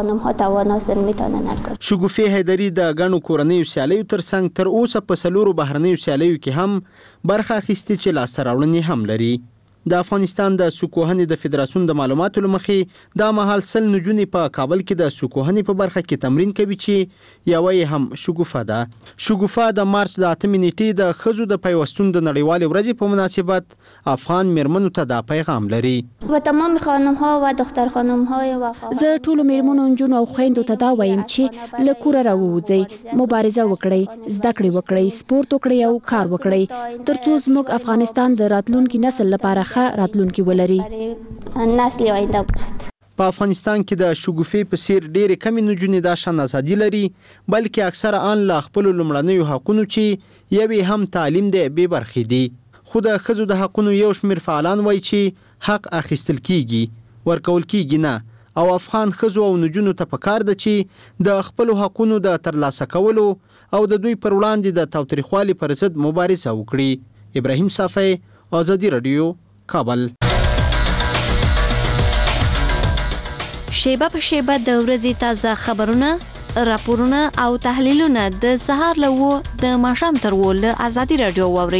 شګوفه حیدري د غنو کورنیو سیالیو ترڅنګ تر اوسه په 4 بهرنیو سیالیو کې هم برخه اخیستې چې لاسته راوړنې هم لري. د افغانستان د سوکوهنې د فدراسیون د معلوماتو له مخې دا مهال 100 نجونې په کابل کې د سوکوهنې په برخه کې تمرین کوي چې یوه یې هم شګوفه ده. شګوفه د مارچ د 8 نیټې د ښځو د پیوستون د نړیوالې ورځې په مناسبت افغان مېرمنو ته دا پیغام لري. و تمام خانم‌ها و دختر خانم‌های و زه ټولو مېرمنو نجونو او خویندو ته دا وایم چې له کوره راووځئ، مبارزه وکړئ، زده کړې وکړئ، سپورت وکړئ او کار وکړئ ترڅو زموږ افغانستان د راتلونکي نسل لپاره راتلونکي ولري. په افغانستان کې د شګوفې په څیر ډېرې کمې نجونې دا شان ازادي لري بلکې اکثره ان له خپلو لومړنیو حقونو چې یوې هم تعلیم دی بې برخې دي. خو د ښځو د حقونو یو شمېر فعالان وایي چې حق اخیستل کیږي، ورکول کیږي نه، او افغان ښځو او نجونو ته پکار ده چې د خپل حقوقو د ترلاسه کولو او د دوی پر وړاندې د تاوتریخوالي پر ضد مبارزه وکړي. ابراهیم صافی، آزادی رادیو، کابل. شیبه په شیبه د ورځې تازه خبرونه، راپورونه او تحلیلونه د سهار له 9 د ماښام تر 10 له آزادی رادیو واوري.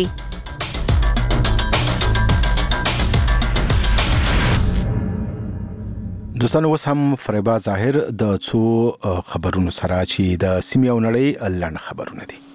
دوستانو اوس هم فریبا ظاهر د څو خبرونو سره چې د سیمې او نړۍ لنډ خبرونه دي.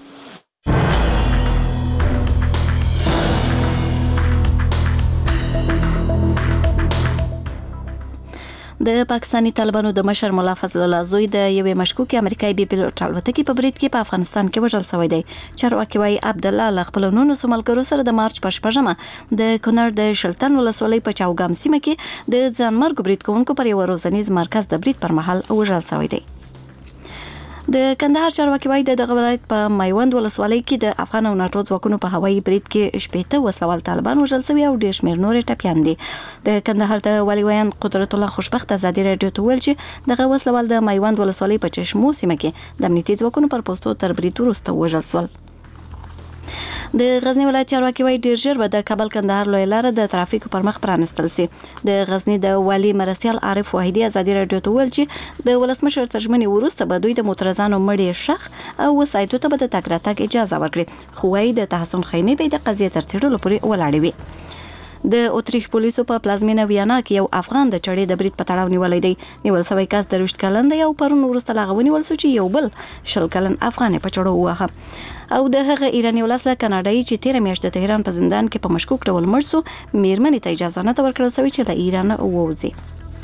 د پاکستانی طالبانو د مشر مولا فضل الله زوی د یوې مشکوکې امریکایي بي پیلوټ الوتکې په برید کې په افغانستان کې وژل شوی دی. چارواکي وايي عبد الله له خپل نونو ملګرو سره د مارچ په 8مه د کونړ د شلتن ولسوالۍ په چاوګام سیمه کې د ځانمرګ برید کوونکو پر یو روزنیز مرکز د برید پر مهال وژل شوی دی. د کندهار چارواکي وايي دغه ولایت په میوند ولسوالۍ کې د افغان او ناټو ځواکونو په هوایي برید کې 80 وسلوال طالبان وژل شوي او ډېر شمېر نور ټپیان دي. د کندهار د والي ویان قدرت الله خوشبخت آزادي رادیو ته ویل چې دغه وسلوال د میوند ولسوالۍ په چشمو سیمه کې د امنیتي ځواکونو پر پوسټو تر برید وروسته وژل شول. د غزنی ولایت چارواکي وايي ډیر ژر به د کابل کندهار لوی لاره د ترافیک پر مخ پرانستل شي. د غزنی د والي مرستيال عارف واحدی آزادي رادیو ته ویل چې د ولسمشر ترجمنې وروسته به دوی د موترزانو مړی شخ او وسایتو ته به د تګ راتګ اجازه ورکړي، خو وايي د تحسن خیمه به د قضیه تر څیړلو پورې ولاړې وي. د اتریش پولیسو په پلازمینه ویانا کې یو افغان د چړې د برید په تړاو نیولې دی. نیول شوی کس د 20 کلن دی او پرون وروسته لاغونی ول چې یو بل 20 کلن افغان په چړو وهه او د هغه ایرانی ولسله کاناډایي چې 13 میاشتې د تهران په زندان کې په مشکوک ډول مړ شو، میرمنې ته اجازه نه ورکړل شوې چې له ایران ووځي.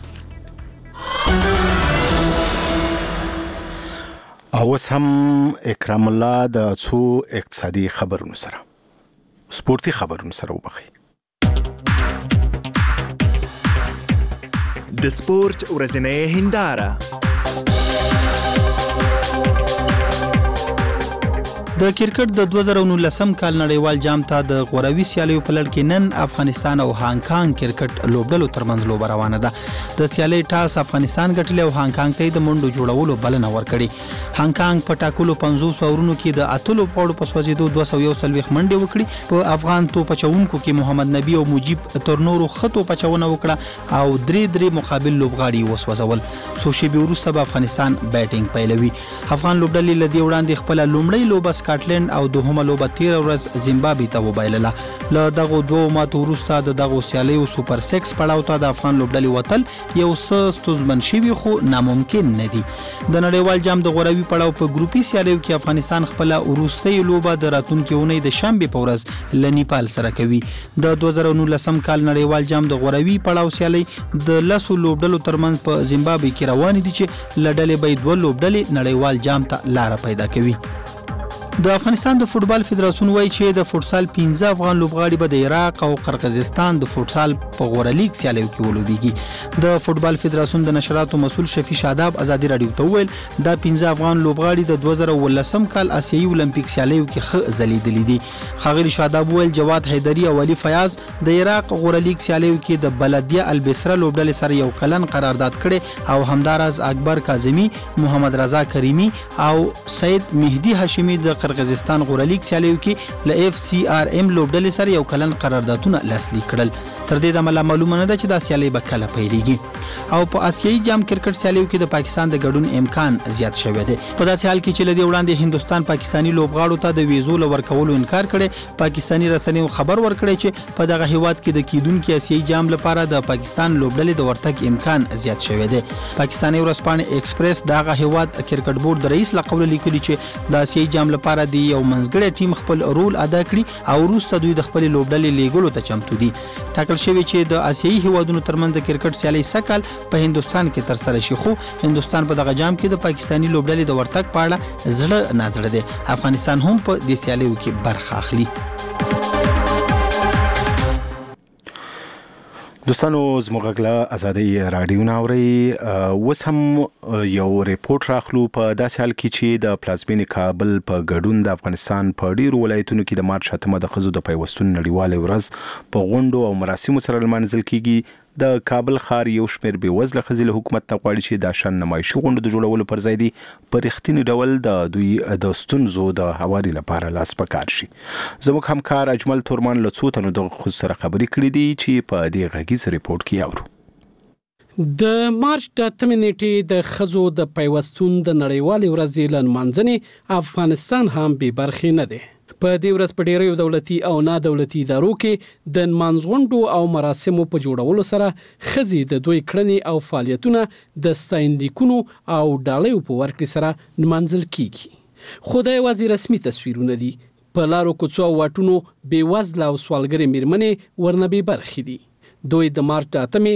اوس هم اکرام الله د څو اقتصادي خبرونو سره سپورتي خبرونو سره وبخي. د سپورت ورځنۍ هنداره. د کرکټ د 2019 کال نړیوال جام ته د غوروي سیالیو په لړ کې نن افغانستان او هانګ کانګ کرکټ لوبډلو ترمنځ لوبه روانه ده. د سیالي ټاس افغانستان ګټلی او هانګ کانګ ته د منډو جوړولو بلنه ورکړي. هانګ کانګ په ټاکلو 500 اورونو کې د اتلو پوړو په سوځېدو 241 منډې وکړي. په افغان توپ چونکو کې محمد نبی او مجيب تر نورو خطو پچونه وکړه او درې مقابل لوبغاړي وسوځول. څو شېبې وروسته به افغانستان بیټینګ پیلوي. افغان لوبډلې لدی وړاندې خپل لومړی لوبه سکاټلند او دوهمه لوبه 13 ورځ زیمبابوې ته وبایلله. له دغه دوه ماتو وروسته د دغه سیالیو سوپر 6 پړاو ته د افغان لوبډلې وتل یو څه ستونزمن شوي خو ناممکن نه دي. د نړیوال جام د غوروي پړاو په ګروپي سیالیو کې افغانستان خپل وروستۍ لوبه د راتلونکي اونۍ د شنبې په ورځ له نیپال سره کوي. د 2019 کال نړیوال جام د غوروي پړاو سیالي د لسو لوبډلو ترمنځ په زیمبابوې کې روان دي چې لړلې به دوه لوبډلې نړیوال جام ته لار پیدا کوي. د افغانستان د فوتبال فدراسیون وایي چې د فوتسال 15 افغان لوبغاړي به د عراق او قرقیزستان د فوتسال په غوره لیګ سیالیو کې ولوبېږي. د فوتبال فدراسیون د نشراتو مسؤل شفیع شاداب آزادي رادیو ته وویل دا 15 افغان لوبغاړي د 2019 کال آسیایي اولمپیک سیالیو کې ښه ځلیدلي دي. ښاغلي شاداب وویل جواد حیدري او علي فیاض د عراق غوره لیګ سیالیو کې د بلدیه البصره لوبډلې سره یو کلن قرارداد کړي او همداراز اکبر کاظمي، محمد رضا کریمي او سید مهدي هاشمي د قرقیزستان غوره لیګ سیالیو کې ل اف سی آر ام لوبډلې سره یو کلن قراردادونه لاسلیک کړل. تر دې دمه معلومه نه ده چې دا سیالي به کله پیلېږي. او په آسیایي جام کرکټ سیالیو کې د پاکستان د ګډون امکان زیات شوی دی. په داسې حال کې چې لدی وړاندې هندستان پاکستانی لوبغاړو ته د ویزو لور کولو انکار کړي. پاکستانی رسنیو خبر ورکړی چې په دغه هیواد کې د کیدونکو آسیایي جام لپاره د پاکستان لوبډلې د ورتګ امکان زیات شوی دی. پاکستانی ورځپاڼه ایکسپریس دغه هیواد کرکټ بورډ د رئیس لقب لیکلي چې د آسیایي جام لپاره د یو منځګړی ټیم خپل رول ادا کړي او وروسته دوی د خپل لوبډلې لیګلو ته چمتو دي. ټاکل شوی چې د آسیایي هیوادونو ترمنځ د کرکټ سیالي سکل په هندستان کې تر سره شي، خو هندستان په دغه جام کې د پاکستانی لوبډلې د ورتګ په اړه زړه نازړه دی. افغانستان هم په دې سیالیو کې برخه اخلي. دوستانو زموږ غږ آزادي رادیو ناوري اوس هم یو ریپورت راخلو په داسې حال کې چې د پلازمینې کابل په ګډون د افغانستان په ډیرو ولایتونو کې د مارچ 8 د ښځو د پیوستون نړیواله ورځ په غونډو او مراسمو سره لمانځل کیږي. د کابل ښار یو شمېر بېوزله ښځې له حکومت نه غواړي چې د شان نمایشي غونډو د جوړولو پر ځای دي په رښتیني ډول د دوی د ستونزو د هواري لپاره لاس په کار شي. زموږ همکار اجمل تورمان له څو تنو دغه ښځو سره خبرې کړې دي چې په دې غږیز ریپورت کې اورو. د مارچ د 8 نیټې د ښځو د پیوستون د نړیوالې ورځې له نمانځنې افغانستان هم بې برخې نه دی. په دې ورځ په ډیرو دولتي او نه دولتي ادارو کې د نمانځغونډو او مراسمو په جوړولو سره ښځې د دوی کړنې او فعالیتونه د ستاینلیکونو او ډالیو په ورکړې سره نمانځل کیږي. خو دا یوازې رسمي تصویرونه دي. په لارو کوڅو او واټونو بېوزله او سوالګرې میرمنې ورنه بې برخې دي. دوی د مارچ 8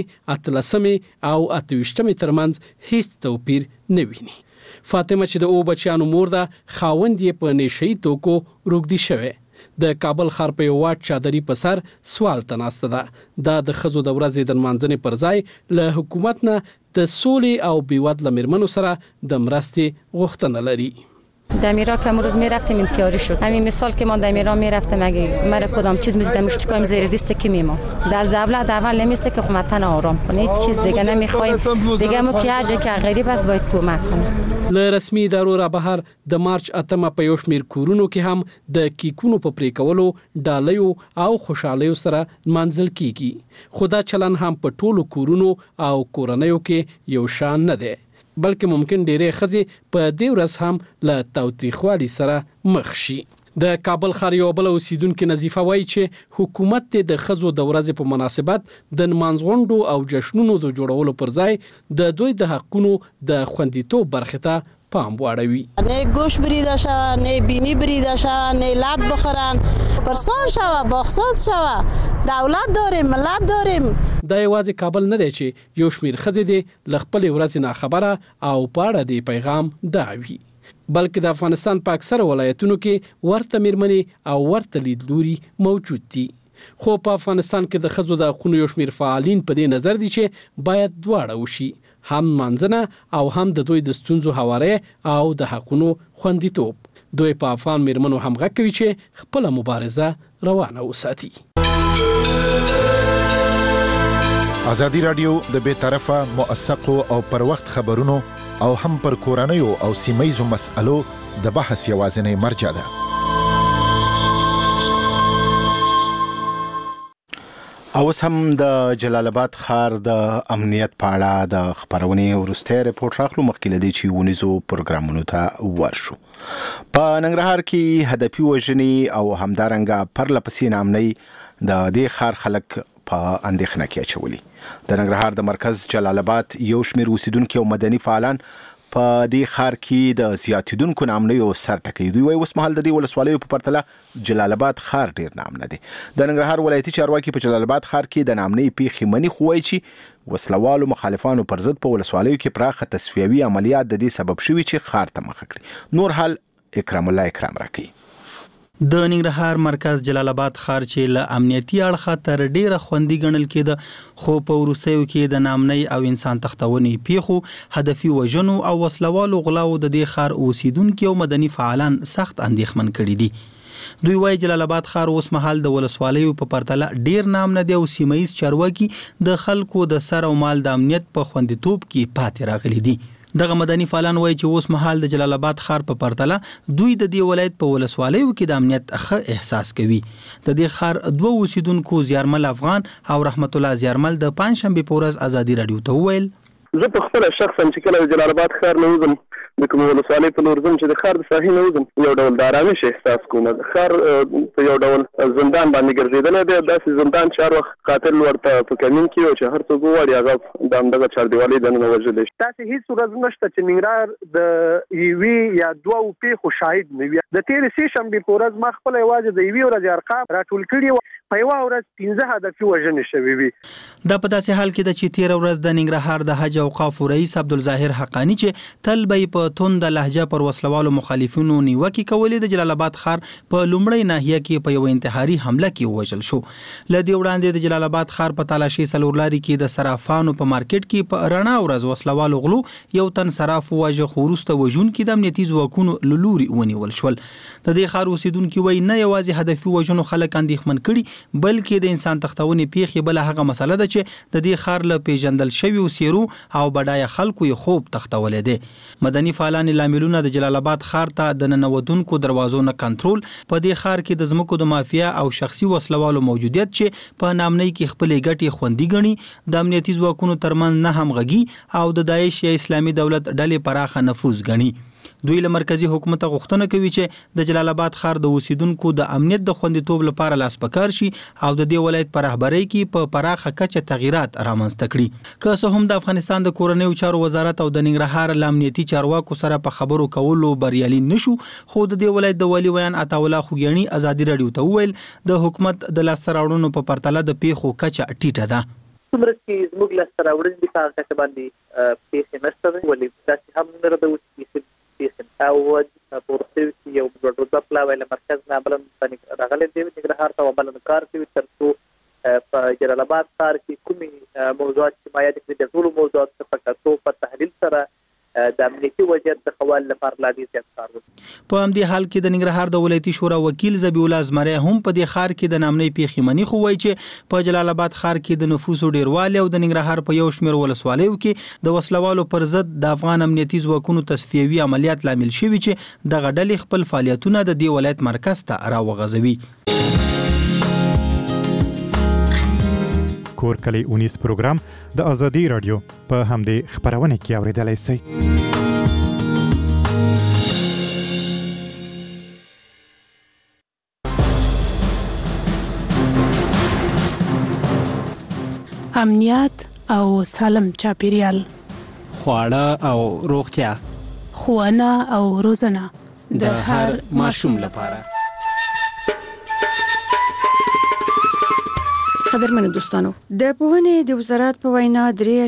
او 28 ترمنځ هیڅ توپیر نه ویني. فاطمه چې د او بچیانو مور ده، خاوند یې په نشئی توکو روږدي شوی. د کابل ښار په یو واټ چادري په سر سوال ته ناسته ده. دا د ښځو د ورځې د نمانځنې پر ځای له حکومت نه د سولې او بیوزله میرمنو سره د مرستې غوښتنه لري. در میرا که امروز میرفتیم انتیاری شد. همین مثال که ما در میرا میرفتیم اگه مرا کدام چیز میزدم مشتکایم زیر دست که میمون. در دولت اول نمیسته که وطن آرام کنه. هیچ چیز دیگه نمیخوایم. دیگه ما که هر جا که غریب است باید کمک کنیم. له رسمي ادارو را بهر د مارچ 8 په یو شمېر کورونو کې هم د کیکونو په پرې کولو، ډالیو او خوشالیو سره منځل کیږي. خو دا چلن هم په ټولو کورونو او کورنیو کې یو شان نه دی، بلکې ممکن ډېرې ښځې په دې ورځ هم له تاوتریخوالي سره مخ شي. د کابل ښار یو بل اوسیدونکو نظیفه وایي چې حکومت د ښځو د ورځې په مناسبت د نمانځغونډو او جشنونو د جوړولو پر ځای د دوی د حقونو د خوندیتوب برخې ته پام واړوي. نه گوش بریده شوه، نه بینی بریده شوه، نه لات بخورن، پرسان شوه، باخساز شوه. دولت داریم، ملت داریم. دا یوازې کابل نه دی چې یو شمېر ښځې دې له خپلې ورځې ناخبره او په اړه د پیغام دعوي، بلکې د افغانستان په اکثره ولایتونو کې ورته میرمنې او ورته لیدلوري موجود دي. خو په افغانستان کې د ښځو د حقونو یو شمېر فعالین په دې نظر دي چې باید دواړه وشي، هم منځنه او هم د دوی د ستونزو هواری او د حقونو خوندیتوب. دوی په افغان میرمنو هم غږ کوي چې خپله مبارزه روانه وساتي. ازادي رادیو د بیطرفه، موثقو او پر وخت خبرونو او هم پر کورنیو او سیمایزو مسألو د بحث یوازینی مرجع ده. اوس هم د جلال آباد ښار د امنیت په اړه د خبرونې وروستی ریپورت راغلو، مخکې له دې چې ونیزو پروګرامونو ته ورشو. په ننګرهار کې هدفي وژنې او همدارنګه پرله پسې ناامنۍ د دې ښار خلک په اندېښنه کې اچولي. د ننګرهار د مرکز جلال آباد یو شمېر اوسیدونکي او مدني فعالان په دې ښار کې د زیاتیدونکو ناامنیو سر ټکوي. دوی وایي اوس مهال د دې ولسوالیو په پرتله جلال آباد ښار ډېر ناامنه دی. د ننګرهار ولایتي چارواکي په جلال آباد ښار کې د ناامنۍ پیښې مني، خو وایي چې وسلوالو مخالفانو پر ضد په ولسوالیو کې پراخه تصفیوي عملیات د دې سبب شوي چې ښار ته مخه کړي. نور حال اکرام الله اکرام راکوي. د ننګرهار مرکز جلال آباد ښار چې له امنیتي اړخه تر ډیره خوندي ګڼل کېده، خو په وروستیو کې د ناامنۍ او انسان تښتونې پیښو، هدفي وژنو او وسلوالو غلاو د دې ښار اوسیدونکي او مدني فعالان سخت اندېښمن کړي دي. دوی وايي جلال آباد ښار اوس مهال د ولسوالیو په پرتله ډیر نامنه دی او سیمایي چارواکي د خلکو د سر او مال د امنیت په خوندیتوب کې پاتې راغلي دي. دغه مدني فعالان وایي چې اوس مهال د جلال آباد ښار په پرتله دوی د دې ولایت په ولسوالیو کې د امنیت ښه احساس کوي. د دې ښار دوه اوسیدونکو زیارمل افغان او رحمت الله زیارمل د پنځشنبه په ورځ ازادي رادیو ته وویل: زه په خپل شخصا چې کله د جلال آباد ښار نه وځم، د کوم ولسوالۍ په لور ځم چې د ښار د ساحې نه وځم، یو ډول د ارامش احساس کوم. د ښار په یو ډول زندان باندې ګرځېدلی دی، داسې زندان چې هر وخت قاتل ورته په کمین کې او چې هر څوک وغواړي هغه د همدغه چاردیوالۍ دننه وژلی شي. داسې هېڅ ورځ نشته چې ننګرهار د یوې یا دوو پیښو شاهد نه وي. د تېرې سې شنبې په ورځ ما خپله یوازې د یوې ورځې ارقام راټول کړي وو، په یوه ورځ 15 هدفي وژنې شوې وي. دا په داسې حال کې ده چې تېره ورځ د ننګرهار د حج اوقافو رئیس عبدالظاهر حقانی چې تل به په په توند لهجه پر وسلوالو مخالفینو نیوکه کولې. د جلال آباد ښار په لومړی ناحیه کې په یو انتحاري حمله کې ووژل شو. لدی وړاندې د جلال آباد ښار په تالاشي سلورلاري کې د صرافانو په مارکیټ کې په رڼا ورځ وسلوالو غلو یو تن صراف وواژه، خو وروسته وژونکي د امنیتي ځواکونو له لوري ونیول شول. د دې ښار اوسیدونکي وایي نه یوازې هدفي وژنو خلک اندېښمن کړي، بلکې د انسان تښتونې پیښې بله هغه مسله ده چې د دې ښار له پیژندل شویو څیرو او بډایه خلکو یې خوب تښتولی دی. مدني فعالان لاملونه د جلال آباد ښار ته د ننوتونکو دروازو نه کنټرول، په دې ښار کې د ځمکو د مافیا او شخصي وسلوالو موجودیت چې په نامنۍ کې خپلې ګټې خوندي ګڼي، د امنیتي ځواکونو ترمنځ نه همغږي او د داعش یا اسلامي دولت ډلې پراخه نفوذ ګڼي. دوی له مرکزی حکومت غوښتنه کوي چې د جلال آباد ښار د اوسیدونکو د امنیت د خوندیتوب لپاره لاس پکار شي او د دې ولایت پر رهبرۍ کې په پراخه کچه تغیرات رامنځته کړي. که څه هم د افغانستان د کورنیو چارو وزارت او د ننګرهار له امنیتي چارواکو سره په خبرو کولو بریالي نشو، خو د دې ولایت د والي ویان عطاالله خوګیاڼي ازادي راډیو ته وویل د حکومت د لاسته راوړنو په پرتله د پیښو کچه ټیټه ده. څومره چې زموږ لاسته راوړنې دي په هغه کچه باندې پیښې نشته دي، ولې داسې هم نه ده چې او په ورته کې یو ډوډ پلاوی له مرکز نه بل باندې راغلي دی ننګرهار ته وبل کار کوي ترڅو په جلال آباد ښار کې کومي موضوعات چې ما یاد کړي د ټولو موضوعات په کتو په تحلیل سره د امنیتي وضعیت د خوال لپاره لا دي زیات کار وکړي. په همدې حال کې د ننګرهار د ولایتي شورا وکیل ذبیح الله زمری هم په دې ښار کې د نامنۍ پیښې مني، خو وایي چې په جلال آباد ښار کې د نفوسو ډیروالی او د ننګرهار په یو شمېر ولسوالیو کې د وسلوالو پر ضد د افغان امنیتي ځواکونو تصفیوي عملیات لامل شوي چې دغه ډلې خپل فعالیتونه د دې ولایت مرکز ته راوغځوي. کور کلی اونیز پروګرام د ازادي رادیو په همدې خبرونه کې اوریدلای شئ. امنیت او سالم چاپیریال، خواړه او روغتیا، ښوونه او روزنه د هر ماشوم لپاره. قدرمنو دوستانو، د پوهنې د وزارت په وینا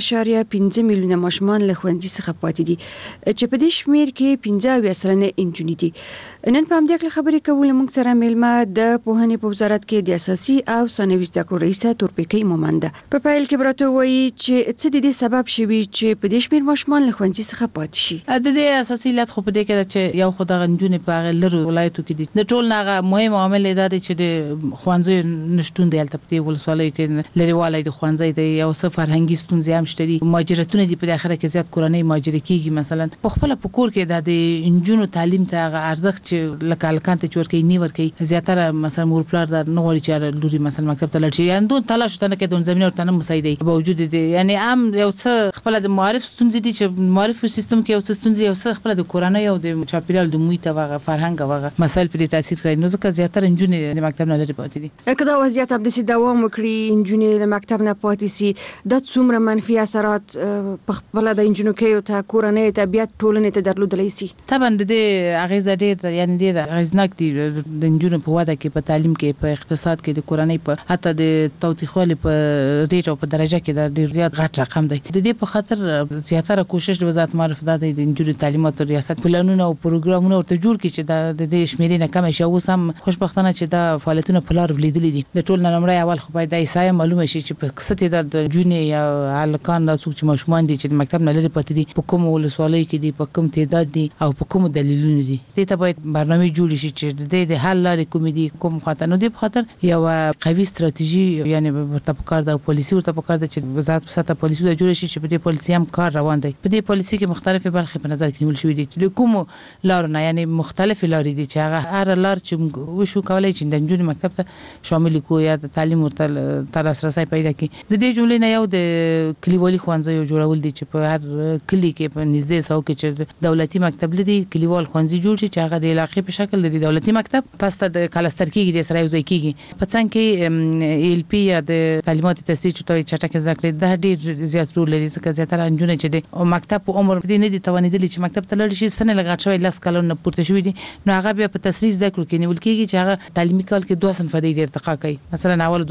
3.5 میلیونه ماشومان له ښوونځي څخه پاتې دي چې په دې شمیر کې 15 سلنه انجونې دي. نن په همدې اړه خبرې کول موږ سره میلمه د پوهنې په وزارت کې د اساسي او ثانوي زده کړو رئیسه تورپیکۍ مومنده په پیل کې براته وایي چې څه د دې سبب شوي چې په دې شمیر ماشومان له ښوونځي څخه پاتې شي. د دې اساسي علت خو په دې کې چې یو خو د انجونې په هغه لرو ولایتو کې دي، د ټول نه مهم عامل دا دی چې د ښوونځي نشټون دی. البته ولسوالۍ کې لريواله د ښوونځي د یو څه فرهنګي ستونزې هم شته دي، مهاجرتونه دي په اخره کې زیات کورنۍ مهاجر کیږي. مثلا په خپل پکور کې د انجونو تعلیم ته هغه ارزښت چې لکه الکانته چورکې نیور کوي زیاتره مثلا مور پلار د نغوري چې لوري مثلا مکتب ته لاړ شي، یعنی دوه تلاش ته نه کې د زمينه ورته نه مساعده باوجود دي، یعنی عام یو څه خپل د معرف ستونزې دي چې معرف سیستم کې یو څه ستونزې یو څه خپل د کورنۍ او د چاپیریال د محیط او فرهنګ او مسایل په تاثیر کوي، نو ځکه زیاتره انجونې د مکتب نه لري پاتې دي. کله وضعیت هم د دوام وکړي انجونې له مکتب نه پاتې سي، د څومره منفي اثرات په خپل د انجونو کې ته کورنۍ طبيعت ټولنې ته درلودلی سي. طبعا د اغیزه ډېر یعنی ډېر اغیزناک دي د انجونو په وده کې، په تعلیم کې، په اقتصاد کې، د کورنۍ په حتی د توثیقوالي په ریټ او په درجه کې د ډېر زیات غټ رقم دی. د دې په خاطر زیاتره کوشش د وزارت معرف د انجونو تعلیمات او ریاست پلانونه او پروګرامونه ورته جوړ کړي چې د دې شمیرې نه کم شي. اوس هم خوشبختانه چې دا فعالیتونه په لار ولیدلې دي. د ټول نمبر اول خو باید د ایسای معلومه شي چې په قصته د جونې یا الکان د څوک چې ماشومان دي چې د مکتب نه لري پاتې دي په کوم ولسوالۍ کې دي، په کوم تعداد دي او په کوم دلیلونه دي. دې ته باید برنامه جوړ شي چې د حل لارې کوم دي، کوم خاطر نو دي په خاطر یو قوي ستراتیژي یعنی ورته پکار د پالیسي ورته پکار د چې وزارت په ساته پالیسي د جوړ شي چې په دې پالیسي هم کار روان دی. په دې پالیسي کې مختلفه برخې په نظر کې نیول شوې دي چې کوم لار نه یعنی مختلف لارې دي چې هغه هر لار چې وشو کولای چې د جون مکتب ته شامل کو یا د تعلیم ورته تر اساسي پیدا کی. د دې جملې نه یو د کلیوالي ښوونځي جوړول دي چې په هر کلی کې په نږدې سو کې چې دولتي مکتب لري کلیوال ښوونځي جوړ شي چې هغه د علاقې په شکل د دولتي مکتب پسته د کلستر کېږي د سره یو ځای کېږي. په څنګه کې ال پی یا د تعلیمات تسهیل چټوي چټک زده کړې د ډېر زیات رول لري ځکه زیاتره انجونه چې د مکتب په عمر دې نه دي توانېدلي چې مکتب ته لاړ شي سنه لګړ شوی لاس کلونه پورته شوی دي، نو هغه بیا په تسهیل زده کړو کې نیول کېږي چې هغه تعلیمي کال کې 2 صنف دی ارتقا کوي. مثلا اول دویم په یو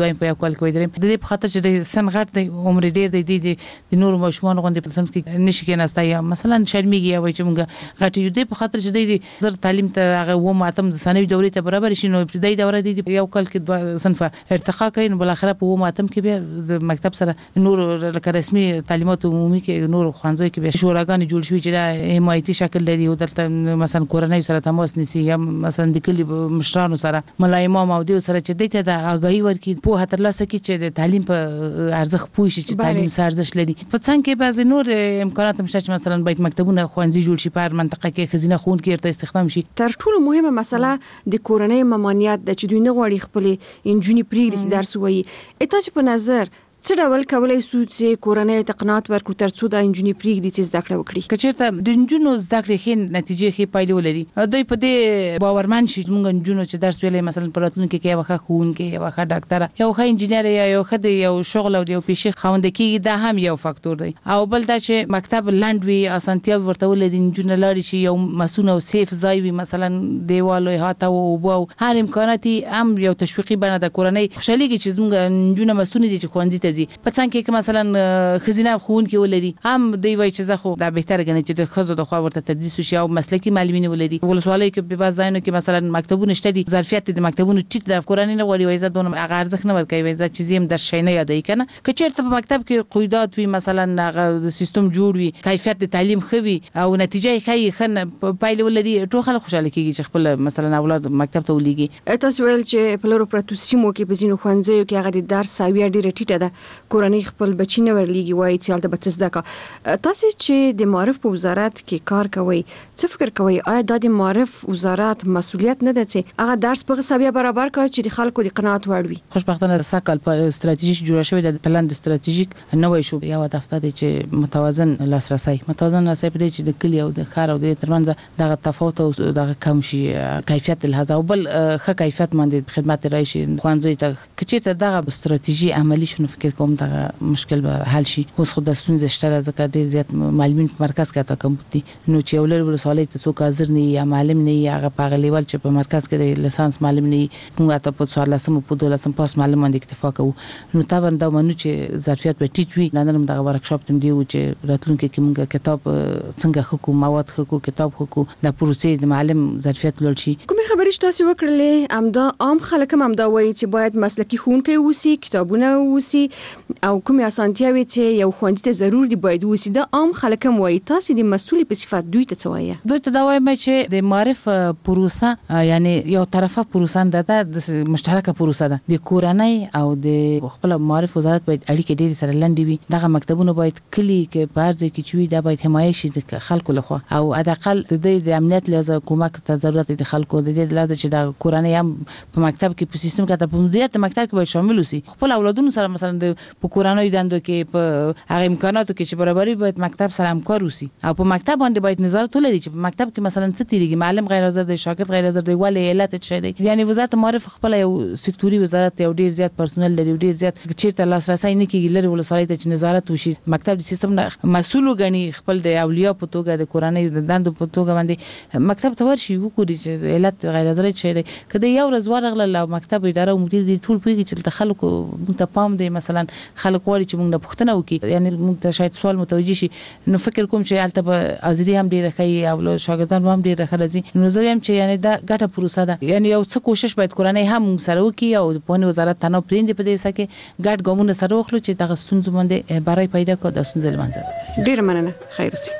کال کوي دریم د دې په خاطر چې د سن غټ د عمر ډیر د نور ماشومان غوندې په صنف کې نشي کېناسته یا مثلا شرمېږي یا وایي چې موږ غټ یو د په خاطر چې د زر تعلیم ته هغه و ماتم د ثانوي دورې ته برابر شي نو ابتدایي دوره د یو کال کې دوه صنف ارتقا کوي نو بل اخر په و ماتم کې به د مکتب سره نور لکه رسمي تعلیمات عمومي کې نور خوانځوي کې به شوراګان جوړ شوي چې د حمایتي شکل لري او دلته مثلا کورنۍ سره تماس نیسي یا مثلا د کلی مشرانو سره ملای امام او د سره چې دته د اگاهي ورکي په ترلاسه کې چې د تعلیم په ارزښت پوه شي چې تعلیم سره ارزښت لري په څنګه کې بعض نور امکانات مشته چې مثلا باید مکتبونه خوانځي جوړ شي په منطقه کې خزینه خون کې ارته استخدام شي. تر ټولو مهمه مسله د کورنۍ ممانعت د چې دوی نه غواړي خپل انجونی پریږدي درس وایي. تاسو په نظر څه ډول کولای شو چې کورنۍ ته قناعت ورکړو ترڅو د انجونی پریږدي چې زده کړه وکړي؟ کچېرته د انجونو زده کړې ښې نتیجې ښې پایلې ولري دوی په دې باورمن شي موږ انجونو چې درس ویلې مثلا په راتلونکي کې یو ښه ښوونکی یو ښه ډاکټره یو ښه انجینر یا یو ښه یو شغل او یو پیشي خوند کېږي دا هم یو فاکتور دی. او بل دا چې مکتب لاند وي اسانتیا ورته ولري انجونو لاري شي یو مسونه او سیف ځای وي مثلا دیوالو هاته او بو هر امکانات هم یو تشویقي بڼه د کورنۍ خوشاليږي چې موږ انجونو مسونه دي چې خوندې ته ځي په څنګه کې مثلا خزینه خون کې ولري هم دی وای چې زه خو دا بهتره غنی چې د خزو د خو ورته تدریس وشي او مسلکي معلمین ولري ولسوالۍ کې په بعض ځایونو کې مثلا مکتبونه شته دي ظرفیت د مکتبونو ټیټ د کورنۍ نه غوړي وای زه دونه هغه ارزښت نه ورکوي وای زه چې زم د شي نه یادای کنه که چیرته په مکتب کې قواعد وي مثلا هغه د سیستم جوړ وي کیفیت د تعلیم خوي او نتیجه یې خن پایله ولري ټول خلک خوشاله کیږي چې خپل مثلا اولاد مکتب ته ولېږي. تاسو ویل چې په لورو پرتو سیمو کې په ځینو ښوونځیو کې هغه د درس ساویه ډیره ټیټه ده کورنۍ خپل بچی نه ورلېږي وایي چې البته بچ زده کا. تاسو چې د معرف په وزارت کې کار کوي څه فکر کوي آیا د معرف وزارت مسؤلیت نه ده چې هغه درس په ساویه برابر کړي چې د خلکو د قناعت وړ وي؟ خوشبختانه ساکل په استراتیژیک جوړ شوی د پلان د استراتیژیک نوې شو یو هدف دی چې متوازن لاسرسي په دې چې د کلی او د ښار او د ترمنځ دغه تفاوت او دغه کم شي کیفیت الهدا او بل ښه کیفیت باندې خدمات راشي خوانځي ته کچې ته دغه استراتیژي عملی شنو فکر کوم دغه مشکل به حل شي. اوس خو د ستونزې شته ځکه ډیر زیات معلمین په مرکز کې تا کم دي نو چې ولر ورسولې ته څوک حاضر نه یا معلم نه یا هغه په لیول چې په مرکز کې د لیسانس معلم نه موږ ته په 14 په 12 پاس معلم باندې اکتفا کوو نو طبعا دا منو چې ظرفیت به ټیټ وي نن هم دغه ورکشاپ تم دی چې راتلونکي کې موږ کتاب څنګه حقوق مواد حقوق کتاب حقوق د پروسې د معلم ظرفیت لوړ شي. کومه خبرې تاسو وکړلې امدا عام خلک هم دا وایي چې باید مسلکي ښوونکي ووسی کتابونه ووسی او کومه اسانتیاوي چې یو ښوونځي ته ضرور دی باید ووسی دا عام خلک هم وایي. تاسو د مسؤل په صفت دوی ته څه وایي؟ دوی ته دا وایم چې د معرف پروسه یعنی یو طرفه پروسه ده د مشترکه پروسه ده د کورنۍ او د خپل معرف وزارت باید اړیکې ډېر سره لنډې وي دغه مکتبونه باید کلی کې بارځ کې چوي دا باید حمایت شي د خلکو لخوا او حداقل د امنیت لازم کومک ته ضرورت دي خلکو د دې لازم چې د کورنۍ هم په مکتب کې په سیستم کې په مدیریت مکتب کې باید شامل وي خپل اولادونو سره مثلا د کورنۍ دندو کې په هغه امکاناتو کې چې برابرۍ باید مکتب سره همکار وسی او په مکتب باندې باید نظارت ولري چې په مکتب کې مثلا څه تیریږي معلم غیر حاضر دی شاګرد غیر حاضر دی ولې علت څه دی یعنی وزارت معرف خپل یو سکتوري وزارت یو ډیر زیات پرسونل لري ډیر زیات چیرته لاسرسي نه کیږي لري ولسوالۍ ته چې نظارت وشي مکتب د سیستم مسؤل غني خپل د اولیاء په توګه د کورنۍ د دندو په توګه باندې مکتب ته ورشي وکړي چې علت غیر حاضر څه دی کله یو ورځ ورغله مکتب اداره او مدیر دی ټول پیږي چې خلکو ته پام دی مثلا خلک وایي چې موږ نه پوښتنه وکړي یعنی موږ ته شاید سوال متوجي شي نو فکر کوم چې البته په ازری هم ډیره کوي او شاګردان هم ډیره خلځي نو زه هم چې یعنی دا ګټه پروسه ده یعنی یو څه کوشش باید کورنۍ هم سره وکړي او په وزارت تنو پریند په دې سکه ګډ ګامونه سره وخلو چې دغه ستونزې باندې برای پیدا کړو د ستونزې لمنځه. ډیر مننه خیر اوسئ.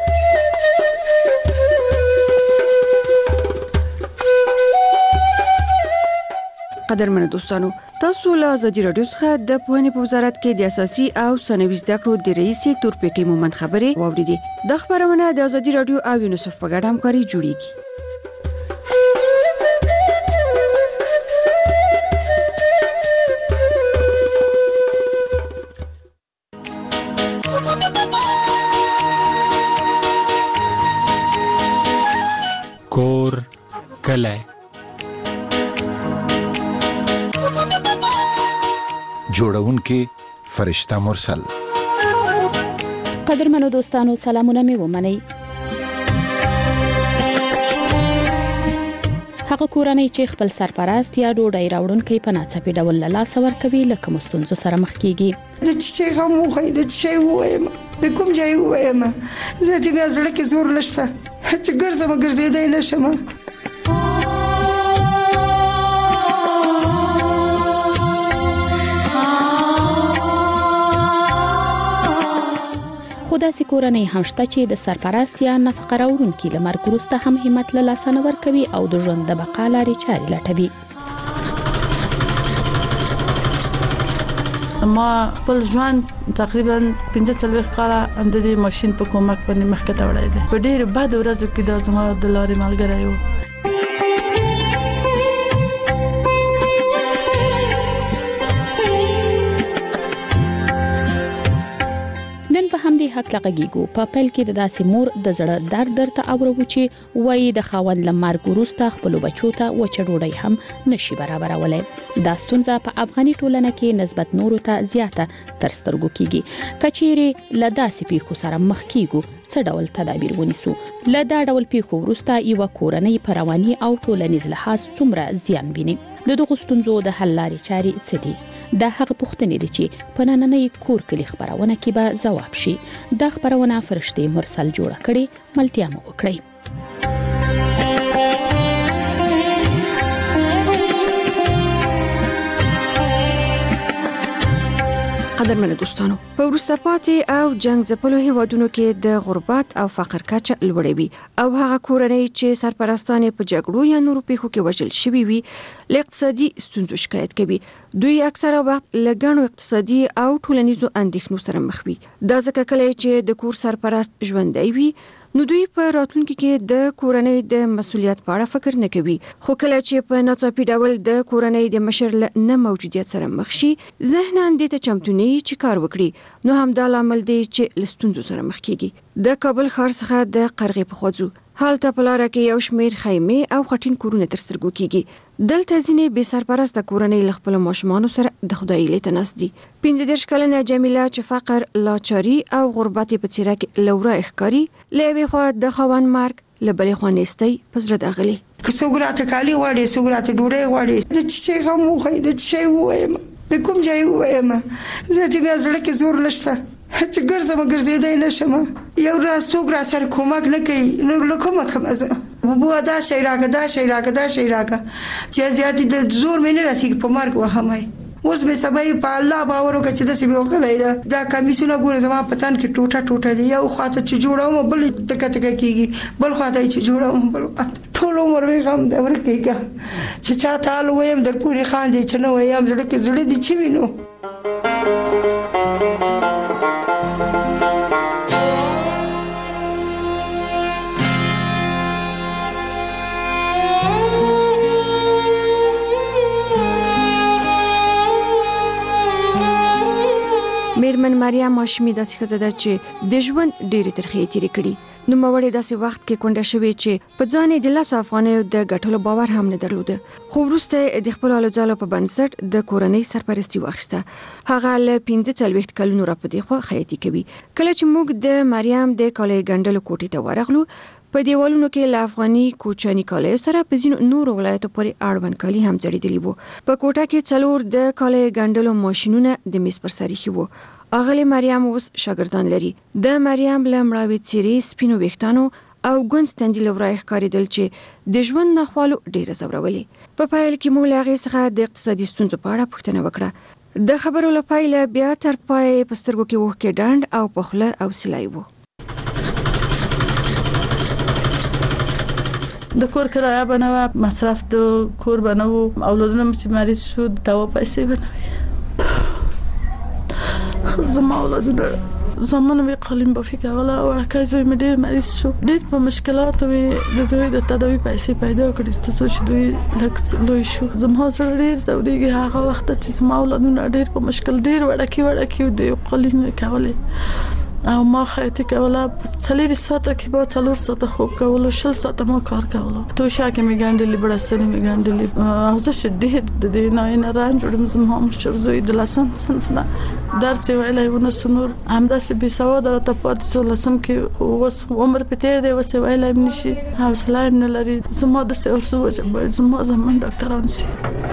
قدرمن دوستانو تاسو له ازادي رادیو څخه د پوهنې په وزارت کې د اساسي او ثانوي زده کړو د رئیس تورپیکي مومند خبرې واوریدې. د خبرونه د ازادي رادیو او یونیسف په ګډه همکاري جوړیږي. کور کله جوړونکې فرشته مرسل. قدرمنو دوستانو سلامونه مې ومنئ. هغه کورنۍ چې خپل سرپرست یا ډوډۍ راوړونکي په ناڅاپي ډول له لاسه ورکوي لکه مستونزو سره مخ کیږي. د شي غم وخی د شي وایم د کوم ځای وایم زه دې مې زړه کې زور نشته چې ګرځم ګرځېدای نشم. خو داسې کورنۍ هم شته چې د سرپرست یا نفقه راوړونکي له مرګ وروسته هم همت له لاسه نه ورکوي او د ژوند د بقا لارې چارې لټوي. ما خپل ژوند تقریبا 15 کاله د دې ماشين په کومک باندې مخکې ته وړای دی. په ډېر بد ورځو کې د زما د لارې ملګری و. نن په همدې حق لغږیږو په پیل کې د داسې مور د زړه درد درته اورو چې وایي د خاوند له مرګ وروسته خپل بچو ته وچه ډوډۍ هم نشي برابرولای. دا ستونزه په افغاني ټولنه کې نسبت نورو ته زیاته تر سترګو کیږي. کچېری له داسې پیښو سره مخ کیږو څه ډول تدابیر ونیسو؟ له دا ډول پیښو وروسته یو کورنۍ په رواني او ټولنیز لحاظ څومره زیان ویني؟ د دغو ستونزو د حل لارې چارې څه دي؟ دا هغه پوښتنې دي چې په نننۍ کور کلی خبرونه کې به ځواب شي. دا خبرونه فرشتي مرسل جوړه کړي، ملتیا مو وکړئ. قدرمنو دوستانو، په وروسته پاتې او جنگ ځپلو هیوادونو کې د غربت او فقر کچه لوړه وي او هغه کورنۍ چې سرپرستان په جګړو یا نورو پیښو کې وژل شوي وي له اقتصادي ستونزو شکایت کوي. دوی اکثره وخت له ګڼو اقتصادي او ټولنیزو اندېښنو سره مخ وي. دا ځکه کله چې د کور سرپرست ژوندی وي نو دوی په راتلونکي کې د کورنۍ د مسولیت په اړه فکر نه کوي. خو کله چې په ناڅاپي ډول د کورنۍ د مشر له نه موجودیت سره مخ شي ذهناً دې ته چمتو نه چې کار وکړي، نو همدا لامل دی چې له ستونزو سره مخ کیږي. د کابل ښار څخه د قرغې په خوځو هلته په لاره کې یو شمېر خیمې او خټین کورونه تر سترګو کیږي. دلته ځینې بې سرپرسته کورنۍ له خپلو ماشومانو سره د خدای لیته ناست دي. 15 کلنه جمیله چې فقر، لاچاري او غربت په څېره کې لوره ښکاري، له یوې خوا د خاوند مرګ، له بلې خوا نیستۍ په زړه داغلي. که څوک راته کالي غواړي، څوک راته ډوډۍ غواړي، د څه شي غم وخی د څه شي ووایم د کوم ځای ووایم زه دې مې زړه کې زور نشته چې ګرځم ګرځېدای نشم. یو راز څوک را سره کومک نه کوي، نو له کومه کومه زه بابا دا شی راکړه دا شی راکړه دا شی راکړه چې زیاتې د زور مې نه رسېږي په مرګ وهمای. اوس مې سبا په الله باور وکړ چې داسې مې وکړی دا کمیسونه ګوره زما په تن کې ټوټه ټوټه دي. یو خواته چې جوړوم بل تکه تکه کېږي، بل خواته چې جوړوم بل خواته ټول عمر مې غم دی ورکېږه چې چا ته ویم در پورې خاندي چې نه وایم زړه کې زړه دي چې وینو. میرمن مریم هاشمي داسې ښځه ده چې د ژوند ډېرې ترخې تېرې کړي. نو مورې داسې وخت کې کونډه شوې چې په ځان د 10 افغانیو د ګټلو باور هم نه درلوده. خو وروسته د خپل الوځالو په بنسټ د کورنۍ سرپرستی واخیسته. هغه له 45 کلونو را پدې خو خیاطي کوي. کله چې موږ د مریم د کالي ګنډلو کوټې ته ورغلو په دیوالونو کې له افغاني کوچني کالیو سره په ځینو نورو ولایتو پورې اړوند کالي هم ځړېدلي وو. په کوټه کې 4 د کالي ګنډلو ماشينونه د میز پر سر ایښي وو. اغلی مریم اوس شاګردان لري. د مریم له مړاوي څېرې، سپینو ویښتانو او ګونځ تندي له ورایه ښکارېدل چې د ژوند ناخوالو ډېره ځورولې. په پیل کې موږ له هغې څخه د اقتصادي ستونزو په اړه پوښتنه وکړه. د خبرو له پایله بیا تر پایه په سترګو کې اوښکې ډنډ او په خوله حوصله وو. د کور کرایه بنوه، مصرف د کور بنوه، اولادونه چې مریض شو دوا پیسې بنوي. زما اولادونه زمانه وی قالین بافی کوله ورکه زوی مې ډېر مریض شو، ډېر په مشکلاتو وی د دوی د تداوی پیسې پیدا کړې چې دوی لږ لوی شو. زما سره ډېر زوريږي هغه وخت چې زما اولادونه ډېر په مشکل ډېر وړکی د قالین کولې او ما خیاطی کوله 4 ساعته کې با 4 ساعته خوب کولو 6 ساعته ما کار کولو تو شاکه میګندلې بڑستنی میګندلې او زه شدید د دې نه رانج جوړم زما مشر زوی د لسم صنف نه درس ویلای ونه سنور همداسې بي سواد راته پات سو لسم کې اوس عمر په تیر دی وسه ویلای نشي حوصله نه لري زما د سورسو زما زمون ډاکټران سي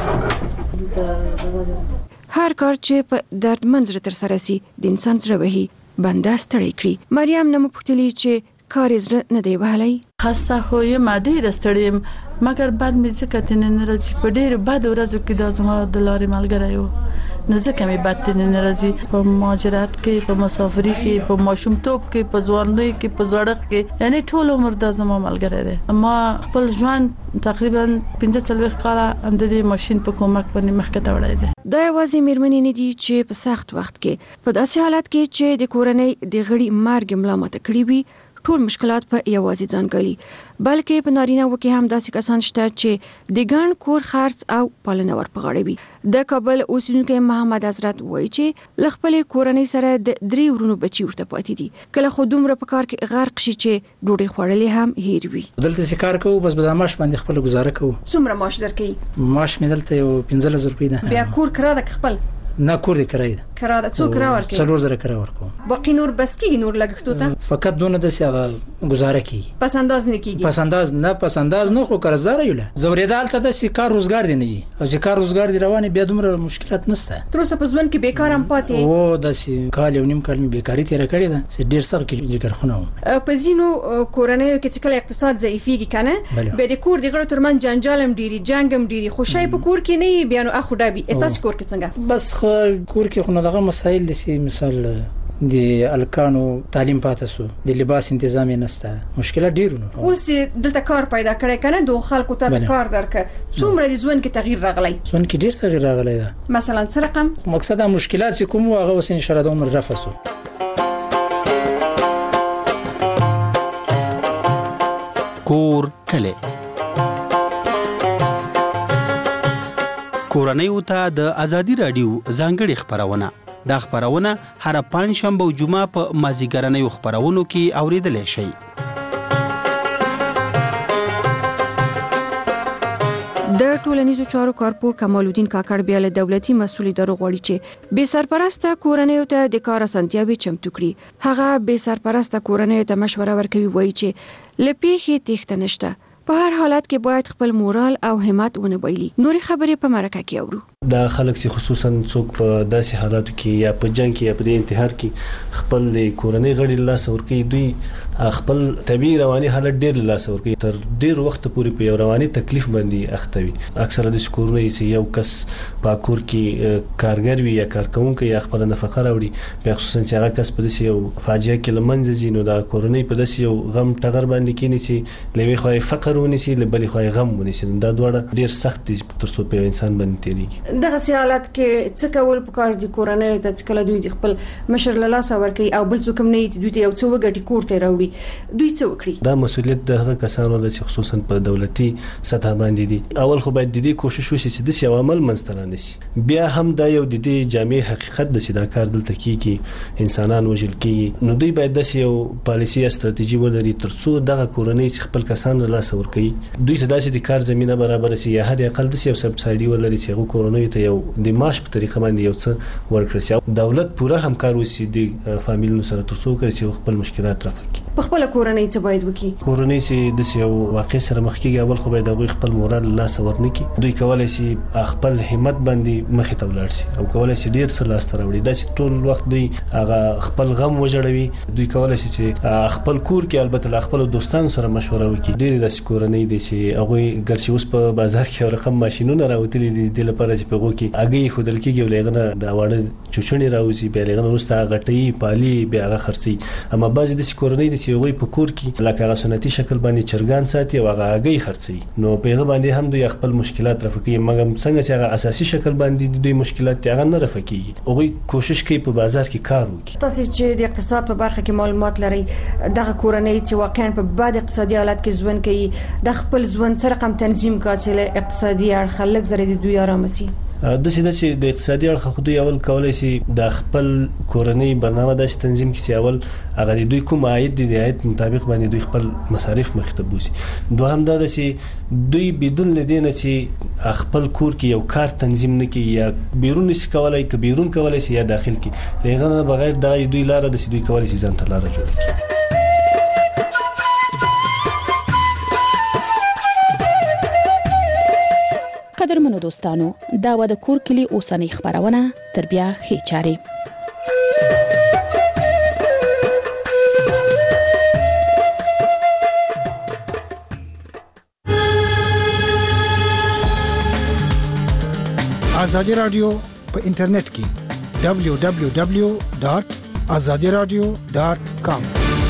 هر کار چې په درد منځ تر سره سي د انسان زړه وهي بنده ستړی کړی مریم نو پوښتلې چې کار زړه نه دی وهلی خسته خو یې ماده رستړم مګر بعد مې ځکه تنه نه راځي په ډېر بد ورځو کې د زما د لارې ملګری و نو ځکه مې بد تنه نه راځي په مهاجرت کې په مسافرۍ کې په ماشومتوب کې په ځوانۍ کې په زړښت کې یعنی ټول عمر د زما ملګری دی ما خپل ژوند تقریبا 15 کاله هم د دې ماشين په کومک باندې مخکې ته وړای دی دا یوازې میرمنې نه دي چې په سخت وخت کې په داسې حالت کې چې د کورنۍ د غړي مرګ ملامت کړي وي ټول مشکلات په یوازې ځان غلي بلکې په نارینه وکي هم داسې کسان شته چې د ګڼ کور خرڅ او پالنه ورپغړوي د کابل اوسیدونکو محمد حضرت وایي چې لخپل کورنۍ سره د 3 ورونو بچي ورته پاتې دي کله خو دومره په کار کې غرق شي چې ډوډۍ خوړلې هم هیر وي دلته سکار کوو بس به ماش باندې خپل گزاره کوو څومره معاش درکې ماش مې دلته یو 15000 روپۍ ده بیا کور کرا د خپل نه کور دې کرای ده کرا د څو کرا ورکې 4000 کرا ورکو باقي نور بس کې نور لګښتو ته فقط دونه د سیاغه گزاره کی پس انداز نه کیږي پس انداز نه خو قرضدار یو زوریدال ته د کار روزګار دی نه او چې کار روزګار دی روانه بیا دومره مشکلات نشته تر اوسه په ځوان کې بیکار هم پاتې او د کال یو نیم کال می بیکاری تیر کړی ده چې ډیر سخت کې جګر خونه په ځینو کورنیو کې چې کله اقتصاد ضعیفيږي کنه به د کور د غړو ترمن جنجالم ډیری جنگم ډیری خوشای په کور کې نه بیا نو اخو ډابي تاسو کور کې څنګه بس کور کې خو دغه مسائل دي مثال د الکانو تعلیم پاتې سو د لباس تنظیم نشته مشکلات ډیر نو اوس دلته کار پیدا کړی کنه دوه خلکو ته کار درکه څومره د ژوند کې تغییر راغلی ژوند کې ډیر تغییر راغلی ده مثلا څه رقم مقصد مشکلات چې کوم هغه وسین شرط عمر رفسو کور کله کورنۍ او ته د ازادي رادیو ځانګړي خبرونه دا خبرونه هر پنځ شنبه او جمعه په مازیګرنۍ خبرونو کې اوریدل شي د ټولنیزو چارو کارپو کمال الدین کاکړ بیا له دولتي مسولي درو غوړي چې بے سرپرسته کورنۍ ته د کار اسانتیاوي چمتو کړي هغه بے سرپرسته کورنۍ ته مشوره ورکوي وایي چې لپیخي تخت نشته په هر حالت کې باید خپل مورال او همت ونه بایلي نوري خبرې په مرکه کې اورو دا خلک چې خصوصا څوک په داسې حالاتو کې یا په جنگ کې یا په انتحار کې خپل د کورنۍ غړي لاس ورکوي دوی خپل طبيعي رواني حالت ډېر لاس ورکوي تر ډېر وخت پورې په یو رواني تکلیف باندې اختوي اکثره د کورنۍ چې یو کس په کور کې کارګر وي یا کارکونکي یا خپل نفقه راوړي په خصوصا چې هغه کس په داسې یو فاجعه کې لمنځه ځي نو دا کورنۍ په داسې یو غم ټغر باندې کېني چې لوي خو فقر ونیسي لبلې خو غم ونیسي دا دواړه ډېر سخت دي تر څو په انسان باندې تیریږي دغه حالت کې څه کول پکار دي کورنۍ ته چې کله دوی د خپل مشر له لاس ورکي او بل څوک نه چې دوی ته یو څه وګټي کور ته راوړي دوی څه وکړي دا مسؤلیت د هغه کسانو د خصوصا په دولتي سطح باندې دي اول خو باید د دې کوشش وشي چې د سیاو عمل منځته نشي بیا هم دا یو د دې جامع حقیقت د سیدا کار دلته کیږي انسانان وژل کیږي نو دوی باید د یو پالیسي استراتیژي ولري ترڅو دغه کورنۍ خپل کسان له لاس ورکي دوی ته داسې د کار زمينه برابر شي یا هر اقل د یو سبسایډي ولري چې هغه کورنۍ ته یو د معاش په طریقه باندې یو څه ورکړي دولت پوره همکار وسی د فامیلونو سره ترڅو کړي چې خپل مشکلات رفع کړي په خپل کورنۍ څه باید وکړي کورنۍ چې د یو واقع سره مخ کېږي اول خو باید د خپل مورال لاس ورنکي دوی کولای شي خپل همت باندې مخې ته ولاړ شي او کولای شي ډیر څه لاس راوړي دا چې ټول وخت دوی هغه خپل غم وجړوي دوی کولای شي چې خپل کور کې البته خپل دوستانو سره مشوره وکړي ډیر د کورنۍ دي چې هغه ګرځي اوس په بازار کې رقم ماشينونه راوتلي دي د لپاره چې په غو کې اگې خودل کېږي ولغنه د واړه چوچونی راوځي به لغنه ورسته غټي پالي به هغه خرسي اما بعضی د کورنۍ د سی وي په کور کې لکه سنتي شکل باندې چرګان ساتي او هغه اگې خرسي نو په هغه باندې هم دوی خپل مشکلات رفع کوي مګر څنګه چې هغه اساسي شکل باندې دوی مشکلات هغه نه رفع کوي او کوشش کوي په بازار کې کار وکړي تاسو چې د اقتصاد په برخه کې معلومات لري دغه کورنۍ چې واقعا په بد اقتصادي حالت کې ژوند کوي د خپل ژوند سره رقم تنظیم کوي چې اقتصادي اړخ خلک زره دوی آرام شي د سیده چې د اقتصادي اړخ خو دوی اول کولای شي د خپل کورنۍ برنامه د تنظیم کې چې اول هغه دوی کوم عاید دي د عاید مطابق باندې دوی خپل مصارف مخ ته بوزي. دوهم دا چې دوی بدون لدینه چې خپل کور کې یو کار تنظیم نه کوي یا بیرون نشي کولای ک بیرون کولای شي یا داخل کې لغه نه بغیر دا دوی لاره د دوی کولای شي ځان ته لاره جوړ کړي. قدرمنو دوستانو دا و د کور کلی اوسنۍ خبرونه تر بیا ښې چارې. ازادي رادیو په انټرنیټ کې www.azadiradio.com